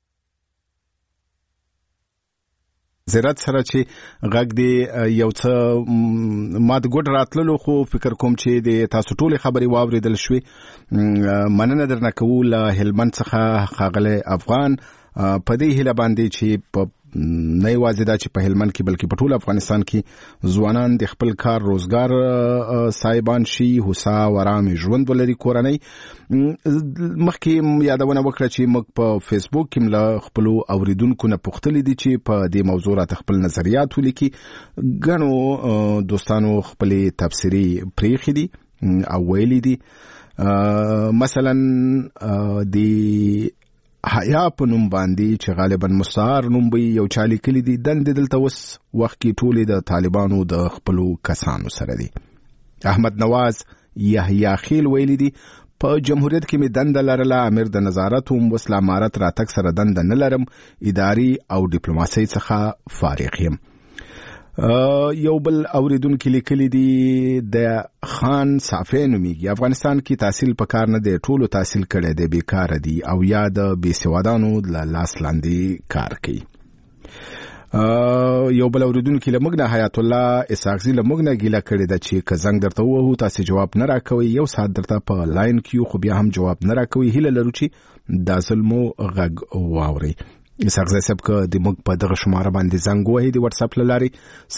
زراعت سره چې غږ دی یو څه ما د ګډ راتللو خو فکر کوم چې د تاسو ټولې خبرې واوریدل شوې مننه درنه کوو له هلمند څخه ښاغلی افغان په دې هیله باندې چې په نه یوازې دا چې په هلمند کې بلکې په ټول افغانستان کې ځوانان د خپل کار روزګار صاحبان شي هوسا او آرام ژوند ولري کورنۍ مخکې یادونه وکړه چې موږ په فیسبوک کې له خپلو اوریدونکو نه پوښتلي دي چې په دې موضوع راته خپل نظریات ولیکي ګڼو دوستانو خپلې تبصرې پرېښې دي او ویلي دي مثلا د حیا په نوم باندې چې غالبا مستعار نوم به یو چا لیکلی دي دندې دلته اوس وخت کې ټولې د طالبانو د خپلو کسانو سره دي. احمد نواز یحیی خیل ویلی دي په جمهوریت کې می دنده لرله امیر د نظارت او وسله امارت راتک سره دنده نه لرم اداري او ډیپلوماسي څخه فارغ یم. یو بل اوریدونکو لیکلي دي د خان صافی نومیږي افغانستان کې تحصیل پکار نه دی ټولو تحصیل کړی دی بیکار دي او یا د بېسوادانو لاس لاندې کار کوي. یو بل اوریدونکو لمغ نه حیات الله اسحاقزي لمغ نه ګیله کړی ده چې که زنګ درته ووهو تاسو جواب نه راکوي یو ساعت درته په لاین کیو خو بیا هم جواب نه راکوي هیله لرو چې دا ظلمو غږ واوري. اسحاقزي صاحب که د موږ په دغه شماره باندې زنګ وهي د واتس اپ له لارې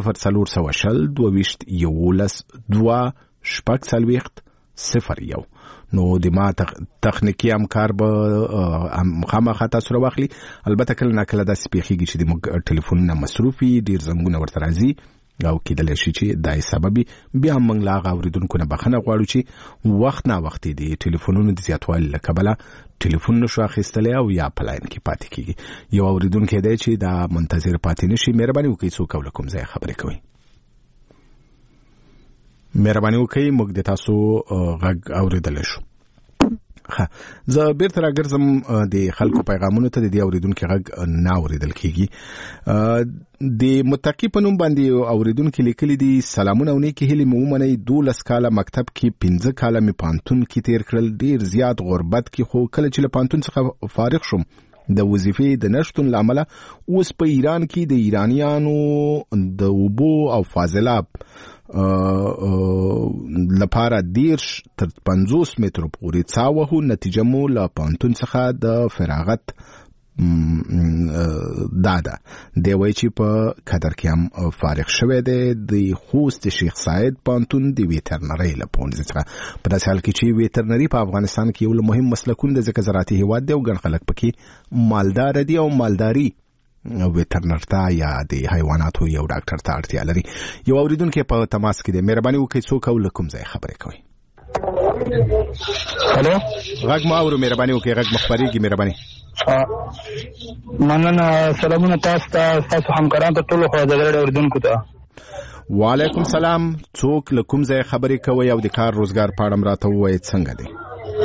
004020 نو د ما تخنیکی همکار به خامخا تاسو راواخلي البته کله ناکله داسې پیښیږي چې د موږ ټلیفونونه مصروف وي ډېر زنګونه ورته راځي او کېدلی شي چې دا سبب بیا هم موږ له هغه اورېدونکو نه بخښنه غواړو چې وخت ناوختي د ټلیفونونو د زیاتوالي له کبله ټلیفون نشو اخیستلی او یا په لاین کې پاتې کېږي. یو اورېدونکی دی چې دا منتظر پاتې نه شي مهرباني وکړئ څوک او له کوم ځایه خبرې کوئ مهرباني وکړئ موږ د تاسو غږ اورېدلی شو. زه بیرته راګرځم د خلکو پیغامونو ته د دې اوریدونکو غږ نه اوریدل کیږي. د متقی په نوم باندې اوریدونکو لیکلي دي سلامونه او نیکی هیلې مو ومنئ 12 کاله مکتب کې 15 کاله مې پانتون کې تیر کړل ډیر زیات غربت کې خو کله چې له پانتون څخه فارغ شوم د وظیفې د نشتون لامل اوس په ایران کې د ایرانیانو د اوبو او فاضلاب لپاره 10 تر 50 متر پورې څاوهو نتیجه مو له پانتون څخه د فراغت دادا دی وای چې په قدر کې هم فارغ شوی دی د خوست شیخ سعید پانتون د ویټرنری له پونځ څخه په داسې حال کې چې ویټرنری په افغانستان کې یو مهم مسلکون د ذکر زراعتي هیواد دی او ګڼ خلک پکې مالدار دي او مالداري ویټرنرتا یا د حیواناتو یو ډاکټر ته اړتیا لري. یو اوریدونکو په تماس کې دی مهرباني وکړئ څوک او له کوم ځای خبرې کوي. هلو غږ ما اورو مهرباني وکړئ غږ مخبريږي مهرباني. مننه سلامونه تاسو همکارانو ته ټولو خو د غړي اوریدونکو ته. وعلیکم سلام څوک له کوم ځای خبرې کوي او د کار روزګار په اړه راته وایي څنګه دی.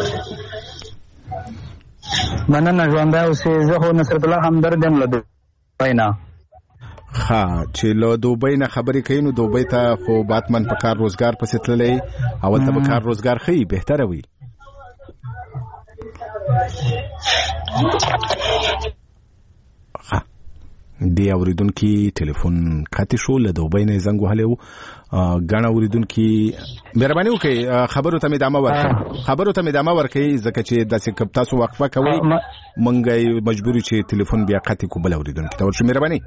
مننه ژوندی اوسې زه خو نصرت الله همدرد یم له دوبۍ نه. چې له دوبۍ نه خبرې کوي نو دوبۍ ته خو باتمن په کار روزګار پسې تللی اول ته په کار روزګار ښیي بهتره وي. دی اوریدونکي ټلیفون قطع شو له دوبۍ نه زنګ وهلی و ګڼ اوریدونکي مهرباني وکړئ خبرو ته مې ادامه ورکړئ ځکه چې داسې که تاسو وقفه کوئ موږ مجبور چې ټلیفون بیا قطع کړو بل اوریدونکي ته ورشو مهرباني.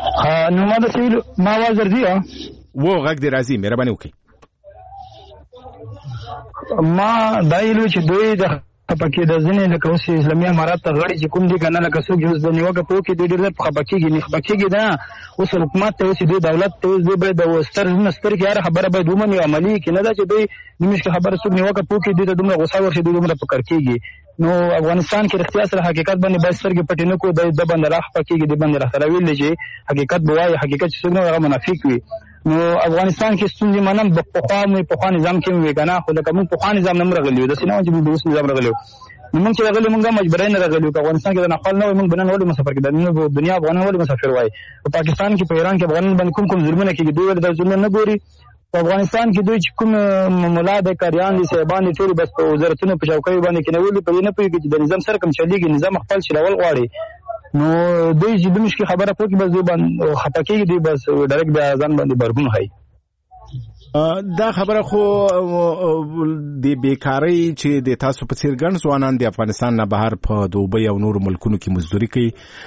نو ما د سیل ما आवाज ورځي و غږ دې راځي مهرباني وکړئ. ما دا ویلو چې دوی د خپکې د ځینې لکه اوس اسلامي امارات ته غړي چې کوم دي کنه لکه څوک چې د نیوکه په کې دوی ډېر خپکېږي نه خپکېږي دا اوس حکومت ته اوس دوی دولت ته اوس دوی باید د ستر کې هر خبره باید ومني عملي کې نه دا چې دوی نمش خبره څوک نیوکه په کې دوی ته دومره غوسه ورشي دوی دومره فکر کېږي نو افغانستان کې اختیار سره حقیقت باندې باید سترګې پټې نه کو د باندې راخ پکېږي د باندې راخره ویل چې حقیقت بوای حقیقت چې څنګه هغه منافق وي نو افغانستان کې ستونزې منم په خوا نظام کې وی کنه خو لکه موږ په خوا نظام نه راغلیو د سینما چې موږ اوس نظام راغلیو موږ چې راغلیو موږ مجبورای نه راغلیو په افغانستان کې د نقل نه موږ بنن ولې مسافر کې د دنیا افغانان ولې مسافر وای په پاکستان کې په ایران کې افغانان باندې کوم ظلمونه کېږي دوی ولې د ظلم نه ګوري په افغانستان کې دوی چې کوم مولا د کاریان دي صاحبان دي ټول بس په وزارتونو په چوکۍ باندې کې نه ولې په نه پوهیږي چې د نظام سره کوم چلیږي نظام خپل چلول غواړي نو دوی چې د مشکل خبره پوهیږي بس دوی باندې خپکیږي دوی بس ډایرکټ د ځان باندې برګون هي دا خبره خو د بیکاری چې د تاسو په څیر ګڼ ځوانان د افغانستان نه بهر په دوبۍ او نور ملکونو کې مزدوري کوي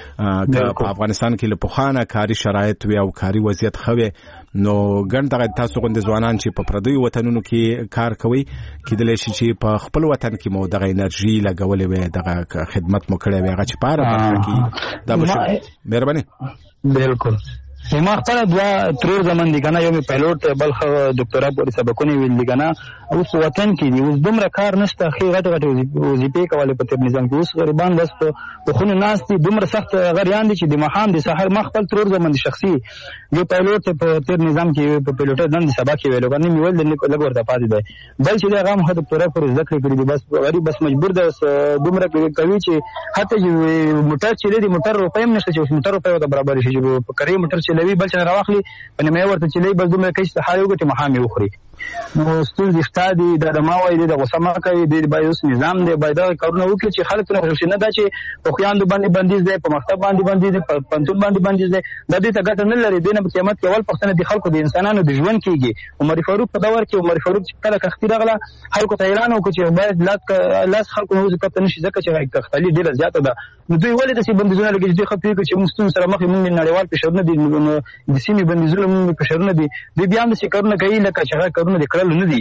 په افغانستان کې له پخوانه کاري شرایط وي او کاري وضعیت خوي نو ګڼ دغه تاسو غوندې ځوانان چې په پردیو وطنونو کې کار کوي کېدلی شي چې په خپل وطن کې مو دغه انرژي لګولې وي دغه خدمت مو کړی وي هغه چې په هره برخه کې دا به مهرباني بالکل ما خپل دوا ترور زمون دي کنه یو می پایلوټ بلخ ډاکټرا پورې سبقونه ویل دي کنه اوس وطن کې دي اوس دومره کار نشته خې غټ وظیفې کولې په تیر نظام کې اوس غریبان بس په خونه ناس دي دومره سخت غریان دي چې د مخام د سحر مخ خپل ترور زمون دي شخصي یو پایلوټ په تیر نظام کې په پایلوټ نن سبق ویلو کنه می ول د لګ ورته پاتې دی بل چې هغه مخ ډاکټرا پورې ذکر کړی دي بس غریب بس مجبور ده دومره کوي چې حتی موټر چلی دي موټر روپیم نشته چې موټر روپې ته برابر شي په کری موټر لوي بل چې راوخلي په نیمه ورته چې لوي بس دومره کوي چې حال وګټي محامي وخوري نو ستونزې شته دي د ماوي د غوسه کوي د بایوس نظام دی باید کارونه وکړي چې خلک نه خوشي نه دا چې په خویاندو باندې بندیز دی په مکتب باندې بندیز دی په پنځون باندې بندیز دی د دې ته ګټه نه لري د قیامت کې اول پښتنه د خلکو د انسانانو د ژوند کېږي عمر فاروق په دور کې عمر فاروق کله کختي راغله خلکو ته اعلان وکړي چې باید لاس خلکو نو ځکه نشي ځکه چې کختلي ډیره زیاته ده نو دوی ولې د سي بندیزونه لګي چې خپل کې چې مستون سره مخې مونږ نړیوال فشارونه دي د سیمې بندیزونه مونږ فشارونه دي دوی بیا هم د کارونه کوي لکه چې هغه کارونه د کړل نه دي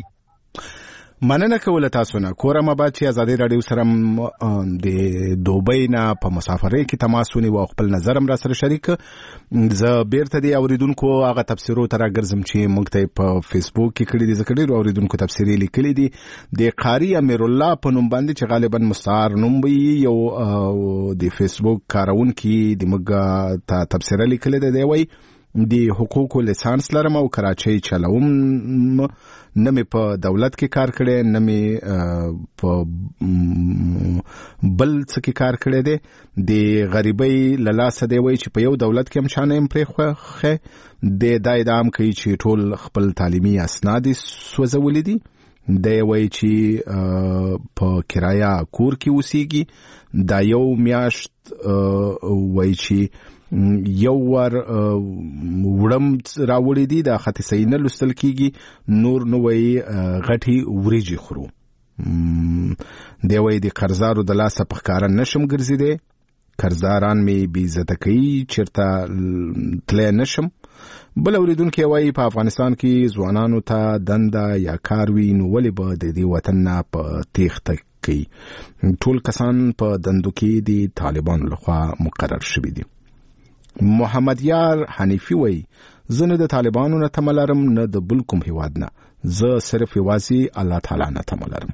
مننه کوله تاسو نه کورم آباد چې ازادي رادیو سره د دوبۍ نه په مسافرۍ کې تماس ونیو او خپل نظر هم را سره شریک زه بیرته دی اوریدونکو هغه تفسیرو تر ګرځم چې موږ ته په فیسبوک کې کړي دي ذکر ډیرو اوریدونکو تفسیری لیکلي دي د قاری امیر الله په نوم باندې چې غالبا مستعار نوم وي یو د فیسبوک کارونکي د موږ ته تفسیر لیکلي دی وای د حقوقو لیسانس لرم او کراچۍ چلوم نه مې په دولت کې کار کړی نه مې په بل څه کې کار کړی دی د غریبۍ له لاسه دی وایي چې په یو دولت کې هم شانه یم پرېښی دی دا ادعام کوي چې ټول خپل تعلیمي اسناد یې سوځولي دي دی وایي چې په کرایه کور کې اوسېږي دا یو میاشت وایي چې یو ور وړم راوړی دي د خط صحیح نه لوستل کیږي نور نو وای غټي وریجی خورو دی وای د قرضارو د لاسه په ښکارا نشم ګرځیدي قرضداران می بی عزت کوي چرته تل نشم بل اوریدونکو وای په افغانستان کې ځوانانو ته دنده یا کار وی نو ولې به د دې وطن نه په تیښته کوي ټول کسان په دندو کې د طالبانو لخوا مقرر شوي دي محمد یار حنیفی وای زه نه د طالبانو نه تمه لرم نه د بل کوم هیواد نه زه صرف یوازې الله تعالی نه تمه لرم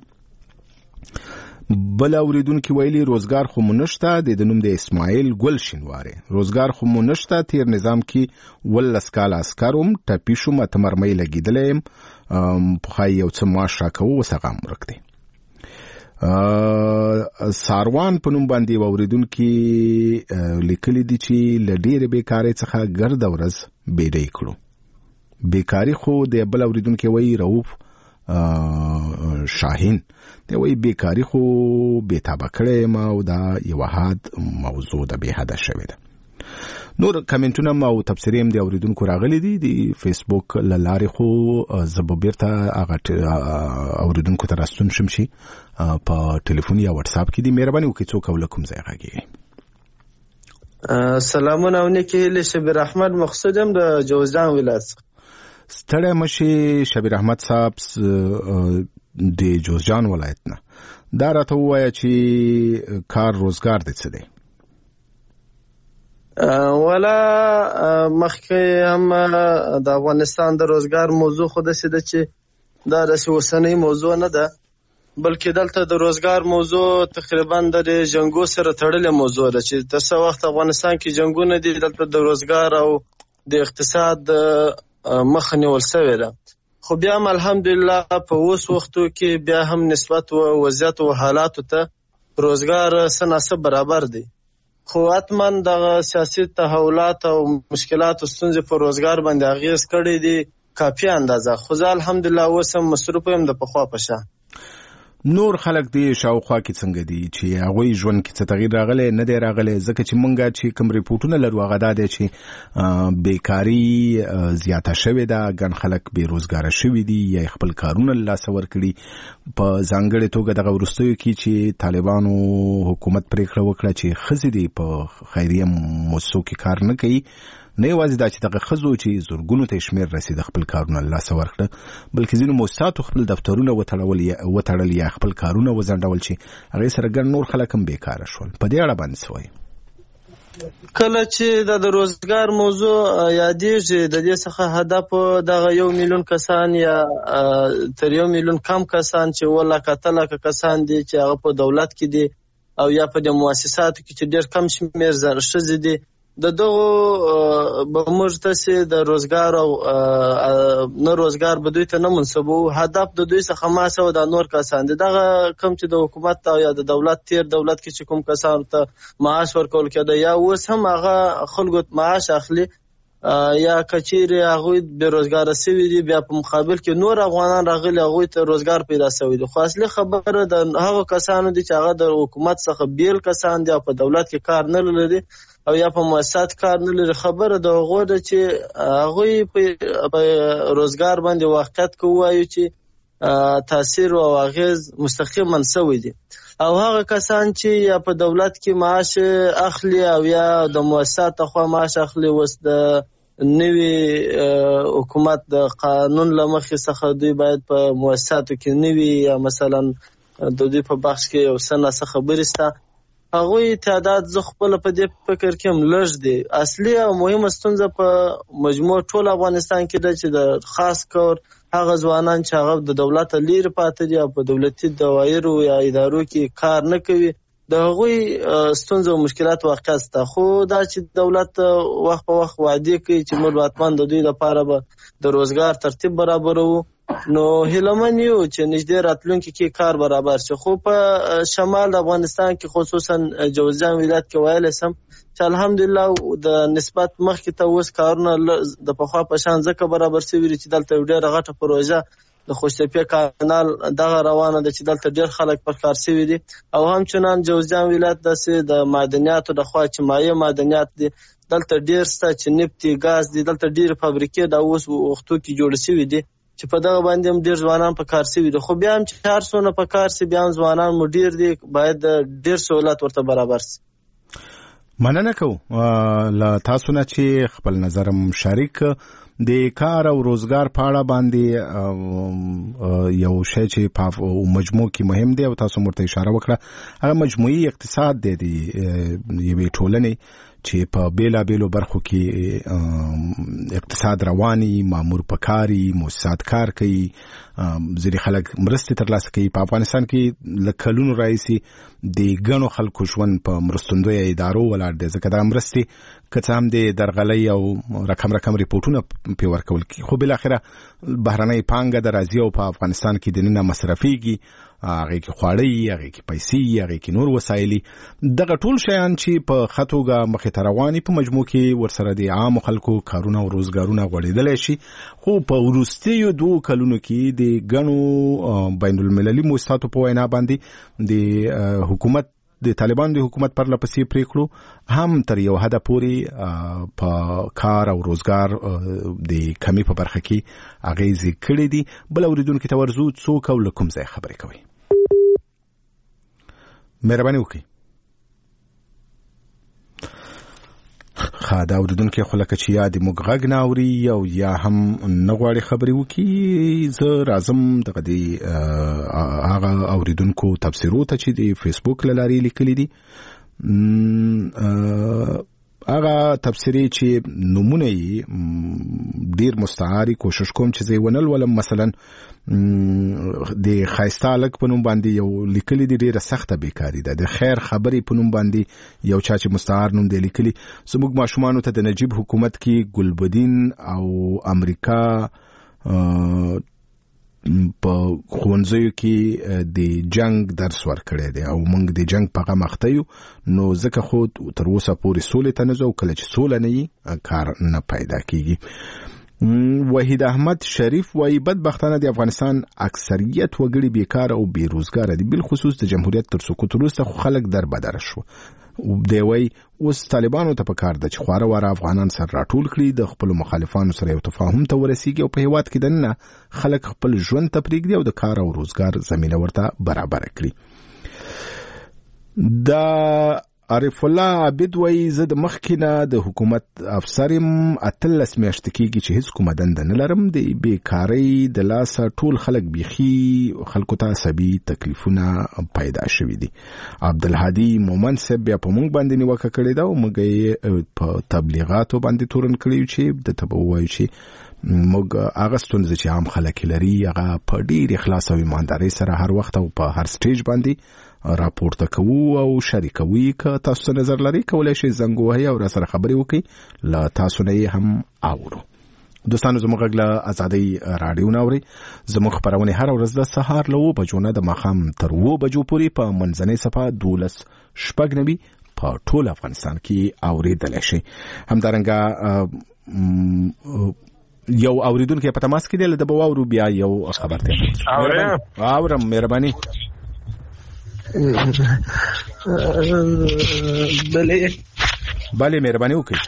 بل اوریدونکو ویلي روزګار خو مونږته د نوم د اسماعیل ګل شینواره روزګار خو مونږته تیر نظام کې ولس کال عسکروم ټپی شوم اتمرمۍ لګیدلم په خای یو څه معاش راکوه وسغه مرکته ساروان په نوم باندې اوریدونکو لیکلي دي چې لډیر بیکاری څخه ګرد ورځ بیډې کړو بیکاری خو د بل اوریدونکو وی رؤف شاهین دی وی بیکاری خو بیتابه کړي ما او دا یو حد موضوع د به حد شوی ده نور کمنټونه او تفسیریم دی اوریدونکو راغلي دي د فیسبوک لارې خو زببرته هغه اوریدونکو ته راستون شم شي په ټلیفون یا واتس اپ کې دی مهرباني وکړئ څوک ولکم ځای راګي سلامونه او نیکی له شبیر احمد مقصودم د جوزجان ولایت ستړی مشي شبیر احمد صاحب د جوزجان ولایت نه دا راته ووایه چې کار روزګار دی څه دی؟ ولا مخکې هم د افغانستان د روزګار موضوع خو داسې ده چې دا داسې اوسنۍ موضوع نه ده، بلکې دلته د روزګار موضوع تقریبا د جنګو سره تړلې موضوع ده چې تر څو وخت افغانستان کې جنګونه دي دلته د روزګار او د اقتصاد مخه نیول شوې ده. خو بیا هم الحمدلله په اوس وختو کې بیا هم نسبت و وضعیت او حالاتو ته روزګار سناسب برابر دی. خو حتما د سیاسي تحولات او مشکلات او ستونزې په روزګار باندې اغیز کړی دي کافي اندازه. خو زه الحمدلله اوس هم مصروف یم د پخوا په شان. نور خلک دی شاوخوا کې څنګه دي چې هغوی ژوند کې څه تغییر راغلی نه دی راغلی؟ ځکه چې مونږ چې کوم ریپورټونه لرو هغه دا دی چې بیکاري زیاته شوې ده، ګڼ خلک بې روزګاره شوي دي یا خپل کارونه له لاسه ورکړي. په ځانګړې توګه دغه وروستیو کې چې طالبانو حکومت پرېکړه وکړه چې ښځې دي په خیریه مؤسسو کې کار نه کوي، نه یوازې دا چې دغه ښځو چې زرګونو ته شمېر رسېده خپل کارونه له لاسه ورکړه، بلکې ځینو مؤسساتو خپل دفترونه وتړل یا خپل کارونه وځنډول چې هغې سره ګڼ نور خلک هم بیکاره شول. په دې اړه باندې څه وایي؟ کله چې د روزګار موضوع یادېږي د دې څخه هدف دغه 1 میلیون کسان یا تر 1 میلیون کم کسان چې 1,00,000 کسان دي چې هغه په دولت کې دي او یا په د مؤسساتو کې چې ډېر کم شمېر ښځې دي، د دغو به موږ تاسې د روزګار او نه روزګار به دوی ته نه منسوبو. هدف د دوی څخه ماسه او د نور کسان دي دغه کم چې د حکومت او یا د دولت تیر دولت کې چې کوم کسان ته معاش ورکول کېده یا اوس هم هغه خلکو معاش اخلي یا کچېرې هغوی بېروزګاره سوي دي، بیا په مقابل کې نور افغانان راغلي هغوی ته روزګار پیدا سوی دي. خو اصلي خبره د هغو کسانو دي چې هغه د حکومت څخه بیل کسان دي او په دولت کې کار نه لري او یا په مؤسسات کار نه لري. خبره د هغو ده چې هغوی په روزګار باندې واقعیت کې ووایو چې تاثیر او اغیز مستقیما سوی دي. او هغه کسان چې یا په دولت کې معاش اخلي او یا د مؤسسات خوا معاش اخلي، وس د نوی حکومت د قانون لمخې څخه دوی باید په مؤسساتو کې نوی یا مثلا د دوی په بخش کې یو سنه څخه خبرې شته، هغوی تعداد زه خپل په دې فکر کې هم لږ دی. اصلي او مهمه ستونزه په مجموع ټول افغانستان کې ده چې د خاص کور هغه ځوانان چې هغه د دولت لرې پاتې دي او په دولتي دوايرو یا ادارو کې کار نه کوي، د هغوی ستونزه او مشکلات واقع شته. خو دا چې دولت وخت په وخت وعده کوي چې موږ حتما د دوی لپاره به د روزګار ترتیب برابرو، نو هیلمن یو چې نږدې راتلونکي کې کار برابر شي. خو په شمال افغانستان کې خصوصا جوزجان ولایت کې ویلی سم چې الحمدلله د نسبت مخکې ته اوس کارونه د پخوا په شان ځکه برابر شوي چې دلته یو ډېره غټه پروژه د خوشتپې کانال دغه روانه ده چې دلته ډېر خلک پر کار شوي دي. او همچنان جوزجان ولایت داسې د معدنیاتو د خوا چې مایع معدنیات دي دلته ډېر شته چې نفتي ګاز دي، دلته ډېرې فابریکې د اوس وختو کې جوړ شوي دي چې په دغه باندې هم ډېر ځوانان په کار شوي دي. خو بیا هم چې هر څونه په کار شي بیا هم ځوانان مو ډېر دي، باید ډېر سهولت ورته برابر شي. مننه کوو له تاسو نه چې خپل نظر شریک د کار او روزګار په اړه باندې یو شی چې په مجموع کې مهم دی او تاسو مرته اشاره وکړه، هغه مجموعي اقتصاد دی د یوې ټولنې چې په بیلابیلو برخو کې اقتصاد رواني، مامور په کاري، مؤسسات کار کوي، ځینې خلک مرستې ترلاسه کوي. په افغانستان کې له کلونو راهیسې د ګڼو خلکو ژوند په مرستندویه ادارو ولاړ دی، ځکه دا مرستې که څه هم د درغلۍ او رقم ریپورټونه پې ورکول کېږي، خو بالاخره بهرنۍ پانګه د راځي او په افغانستان کې دننه مصرفېږي، هغې کې خواړه یي، هغې کې پیسې یي، هغې کې نور وسایل یي. دغه ټول شیان چې په ښه توګه مخې ته روان وي په مجموع کې ورسره د عامو خلکو کارونه او روزګارونه غوړېدلی شي. خو په وروستیو 2 کلونو کې د ګڼو بین المللي مؤسساتو په وینا باندې د حکومت د طالبانو د حکومت پر لپسې پریکړو هم تر یو حده پورې په کار او روزګار د کمی په برخه کې اغیزې کړې دي. بل اوریدونکو ته ورځو څوک او له کوم ځای خبرې کوي؟ مهرباني وکړئ. دا اوریدونکو خو لکه چې یا د موږ غږ نه اوري او یا هم نه غواړي خبرې وکړي، زه راځم دغه د هغه اوریدونکو تبصرو ته چې د فیسبوک له لارې لیکلي دي. هغه تفسیری چې نمونه یې ډیر مستعاری کوشش کوم چې زه ونل ولم. مثلا د خایسته لک په نوم باندې یو لیکلي دی ډیره سخته بیکاری ده، د خیر خبرې په نوم باندې یو چا چې مستعار نوم دی لیکلي. زموږ ماشومانو ته د نجیب حکومت کې ګلبدین او امریکا په ښوونځیو کې د جنگ درس ورکړی دی او موږ د جنگ په غم اخته یو، نو ځکه خو تر اوسه پورې سولې ته نه ځو، کله چې سوله نه وي کار نه پیدا کیږي. وحید احمد شریف وایي بدبختانه د افغانستان اکثریت وګړي بیکار او بیروزګار دي، بالخصوص د جمهوریت تر سقوط وروسته خو خلک در بدر شو. دی وایي اوس طالبانو ته پکار ده چې خواره واره افغانان سره راټول کړي، د خپل مخالفانو سره یو تفاهم ته ورسیږي او په هیواد کې دننه خلک خپل ژوند ته پرېږدي او د کار او روزګار زمینه ورته برابر کړي. دا عارف الله عابد وایي زه د مخکې نه د حکومت افسر یم، 18 میاشتې کېږي چې هیڅ کومه دنده نه لرم، د بیکارۍ د لاسه ټول خلک بیخي خلکو ته عصبي تکلیفونه پیدا شوي دي. عبدالهادي مومن صاحب بیا په موږ باندې نیوکه کړې ده او موږ یې په تبلیغاتو باندې تورن کړی چې د ته به ووایو چې موږ هغه ستونزې چې عام خلک لري هغه په ډېر اخلاص او ایماندارۍ سره هر وخت او په هر سټیج باندې راپورته کوو او شریکوي. که تاسو نظر لري کولای شئ زنګ ووهئ او راسره خبرې وکړئ، له تاسو نه هم اورو. دوستانو زموږ غږ له ازادۍ راډیو نه اورئ. زموږ خپرونې هره ورځ د سهار له 9 بجو نه د ماښام تر 2 بجو پورې په منځنۍ صفحه 12.9 په ټول افغانستان کې اورېدلی شئ. همدارنګه یو اوریدونکو په تماس کې دی، د بواورو بیا یو خبر دی. اورم مهرباني. بله مهرباني وکړئ.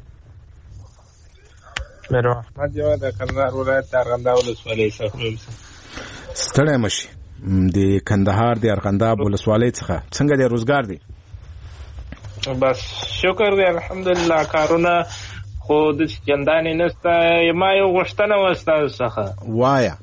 میر احمد یو د کندهار ولایت د ارغنداب ولسوالۍ څخه. ستړی مشي د کندهار د ارغنداب ولسوالۍ څخه څنګه دی روزګار دی؟ بس شکر دی الحمدلله، کارونه خو د چندانې نسته. ما یو غوښتنه وه ستاسو څخه. وایه.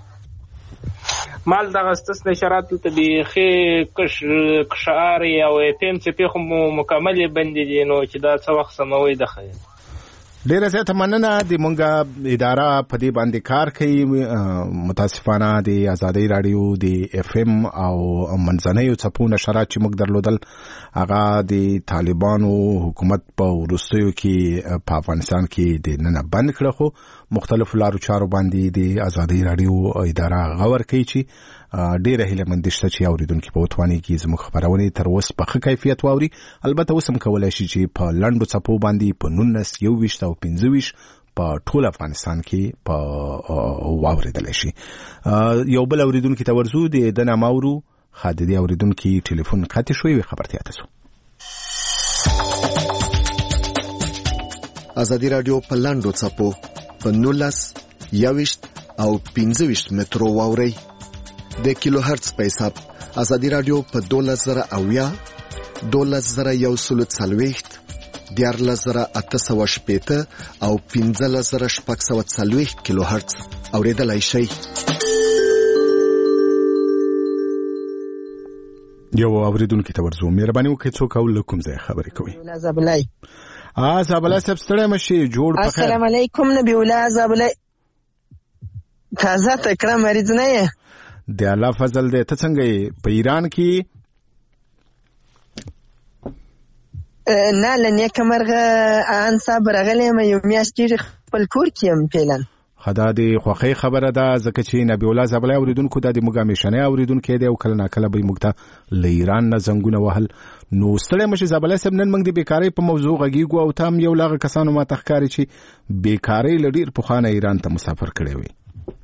مال دغه ستاسو اشارات ته بیخي کشعار او اپیم څپې خو مکملې بندې دي، نو چې دا څه وخت سموي د خیر. ډیره زیاته مننه. د مونږ اداره په دې باندې کار کوي. متاسفانه د ازادۍ راډیو د اف ام او منځنیو څپو نشرات چې موږ درلودل هغه د طالبانو حکومت په وروستیو کې په افغانستان کې د نن بند کړه، خو مختلف لارو چارو باندې د ازادۍ راډیو اداره غور کوي چې ډیره هیله مند شته چې اوریدونکو په وتواني کې زموږ خبرونه تر اوسه په ښه کیفیت واوري. البته اوس هم کولای شي چې په لنډو څپو باندې په 19 21 او 25 په ټول افغانستان کې په واوریدل شي. یو بل اوریدونکو ته ورزو د دنا ماورو خادي اوریدونکو ټلیفون قطع شوی خبرتیا تاسو. ازادي رادیو په لنډو څپو په 19 21 او 25 مترو واوري. د کیلو هرتز په حساب ازادي رادیو په 12000 12140 14880 او 15640 کیلو هرتز اوریدلای شئ. یو اوریدونکو ته ورزو مهرباني وکړئ څوک او کوم ځای خبرې کوي. زابلای زابلای سب ستړی مشي جوړ په خیر. السلام علیکم نبی الله زابلای تازه تکړه مریض نه یې د الله فضل دې. ته څنګه په ایران کې؟ نه لنیه کمرغه ان صاحب راغلی مې یو میاشت کې خپل کور کې يم پیلن. خدا دې خوخی خبره ده ځکه چې نبی الله زابلای اوریدونکو د موږ همیشنه اوریدونکو دی او کله ناکله به موږ ته ل ایران نه زنګونه وهل. نو ستړی مشه زابلای سم نن موږ د بیکاری په موضوع غږیږو او تام یو لاغه کسانو ما تخکاری چې بیکاری لډیر په خانه ایران ته مسافر کړي وي.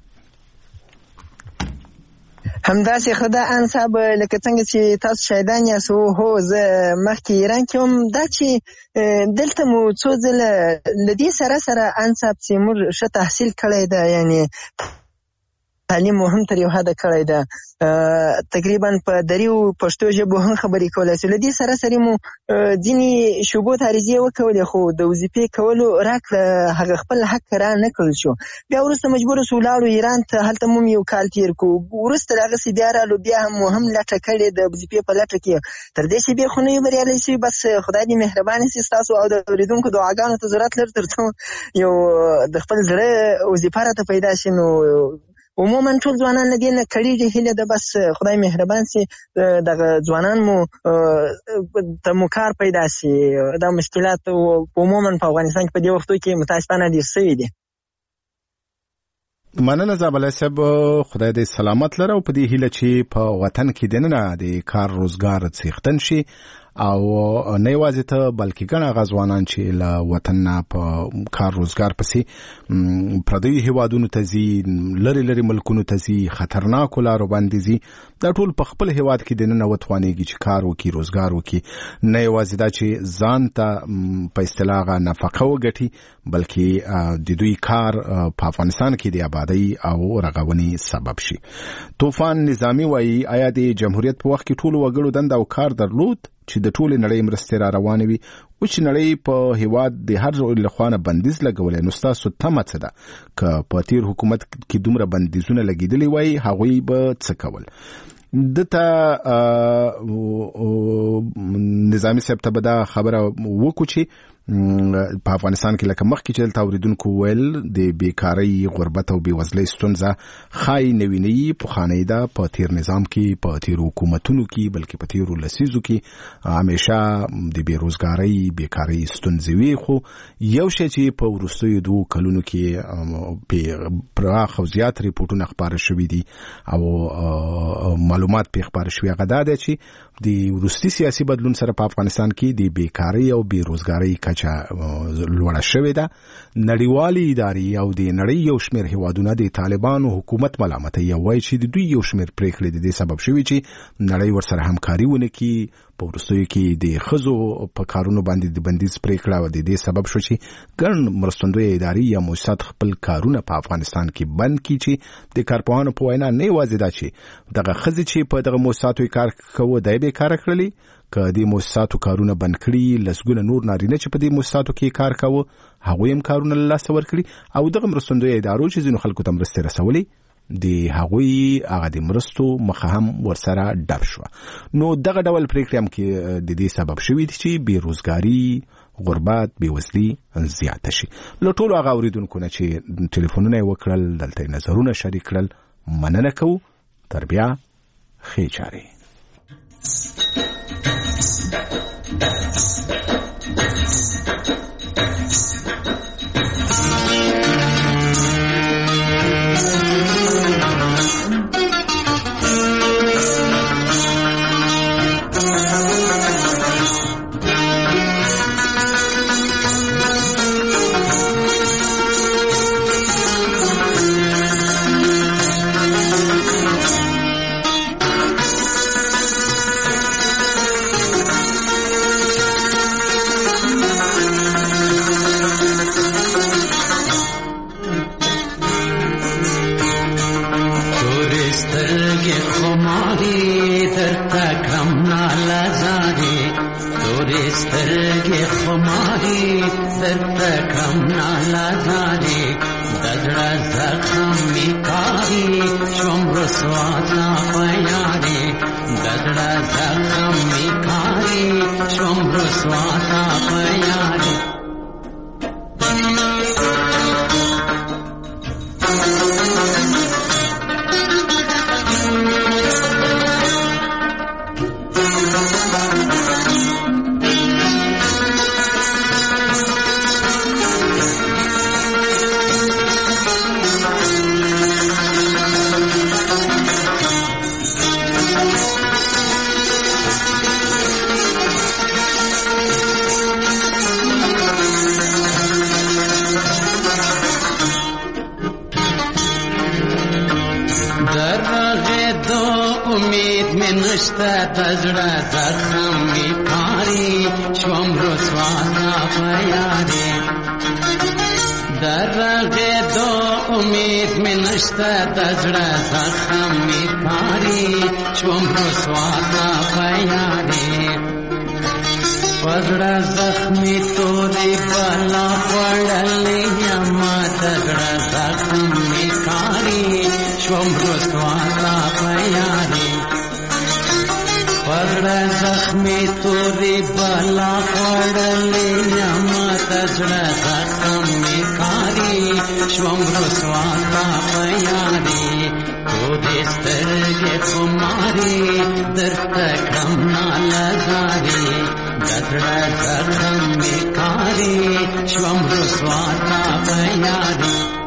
همداسې خدا ان صاحب لکه څنګه چې تاسو شایدان یاست هو زه مخکې ایران کې هم دا چې دلته مو څو ځله له دې سره ان صاحب چې موږ ښه تحصیل کړی ده، یعنی تعلیم مو هم تر یو حده کړی ده. تقریبا په دریو پښتو ژبو هم خبرې کولای شو. له دې سره سره مو ځینې شعبو ته عریضې وکولې خو د وظیفې کولو راکړه هغه خپل حق را نه کړل شو. بیا وروسته مجبور شو ولاړو ایران ته. هلته مو یو کال تیر کو. وروسته دغسې بیا رالو بیا مو هم لټه کړې د وظیفې په لټه کې. تر دې چې بیا خو نه یو بریالی شوي. بس خدای دې مهربانه شي ستاسو او د اورېدونکو دعاګانو ته ضرورت لري تر څو یو د خپل زړه وظیفه راته پیدا شي. نو عموما ټول ځوانان له دې نه کړېږي. هیله ده بس خدای مهربان شي دغه ځوانان مو ته مو کار پیدا شي. دا مشکلات عموما په افغانستان کې په دې وختو کې متاسفانه ډېر شوي دي. مننه زابله صاحب، خدای دې سلامت لره او په دې هیله چې په وطن کې دننه د کار روزګار څښتن شي او نه یوازې ته بلکې ګڼه غزوانان چې له وطن نه په کار روزګار پسې پردیو هیوادونو ته ځي، لرې لرې ملکونو ته ځي، خطرناکو لارو باندې ځي، دا ټول په خپل هیواد کې دننه وتوانېږي چې کار وکړي، روزګار وکړي. نه یوازې دا چې ځان ته په اصطلاح نفقه وګټي بلکې د دوی کار په افغانستان کې د آبادۍ او رغونې سبب شي. طوفان نظامی وایي آیا د جمهوریت په وخت کې ټولو وګړو دنده او کار درلود چې د ټولې نړۍ مرستې را روانې وي، او چې نړۍ په هیواد د هر لخوا نه بندیز لګولی، نو ستاسو تمه څه ده؟ که په تیر حکومت کې دومره بندیزونه لګېدلي وای هغوی به څه کول؟ دته نظامی صاحب ته به دا خبره وکړو چې په افغانستان کې لکه مخکې چې دلته اوریدونکو ویل د بیکارۍ، غربت او بېوزلۍ ستونزه ښایي نوې نه وي، پخوانۍ ده. په تیر نظام کې، په تیرو حکومتونو کې، بلکې په تیرو لسیزو کې همیشه د بېروزګارۍ، بیکارۍ ستونزې وي. خو یو شی چې په وروستیو 2 کلونو کې پراخ او زیات ریپورټونه خپاره شوي دي او معلومات پې خپاره شوي، هغه دا دی چې د وروستي سیاسي بدلون سره په افغانستان کې د بیکارۍ او بېروزګارۍ کچه لوړه شوې ده. نړیوالې ادارې او د نړۍ یو شمېر هیوادونه د طالبانو حکومت ملامتوي او وایي چې د دوی یو شمېر پرېکړې د دې سبب شوي چې نړۍ ورسره همکاري ونه کړي. په وروستیو کې د ښځو په کارونو باندې د بندیز پرېکړه د دې سبب شو چې ګڼ مرستندویه ادارې یا مؤسسات خپل کارونه په افغانستان کې بند کړي، چې د کارپوهانو په وینا نه یوازې دا چې دغه ښځې چې په دغه مؤسساتو کار کوي دی بیکاره کړلي، که د مؤسساتو کارونه بند کړي، لسګونه نور نارینه چې په دې مؤسساتو کې کار کوي هغوی هم کارونه له لاسه ورکړي، او دغه مرستندویه ادارو چې ځینو خلکو ته مرستې رسولي د هغوی هغه د مرستو مخه هم ورسره ډب شوه. نو دغه ډول پرېکړې هم کې د دې سبب شوي دي چې بېروزګاري، غربت، بېوزلي زیاته شي. له ټولو هغه اورېدونکو نه چې ټلیفونونه یې وکړل، دلته یې نظرونه شریک کړل، مننه کوو. تر بیا ښې چارې. درغه دو امید می نشته دزړه زخم می کاری شوم رسوا تا پیاری پزړه زخمی تورې بالا وړلې یما دزړه زخم می کاری شوم رسوا تا پیاری پزړه زخمی تورې بالا وړلې یما دزړه زخم می کاری شوم رسوا تا پیاری تو دې سترګې خماري درته کړم نالزاري دزړه زخم می کاری شوم رسوا تا پیاری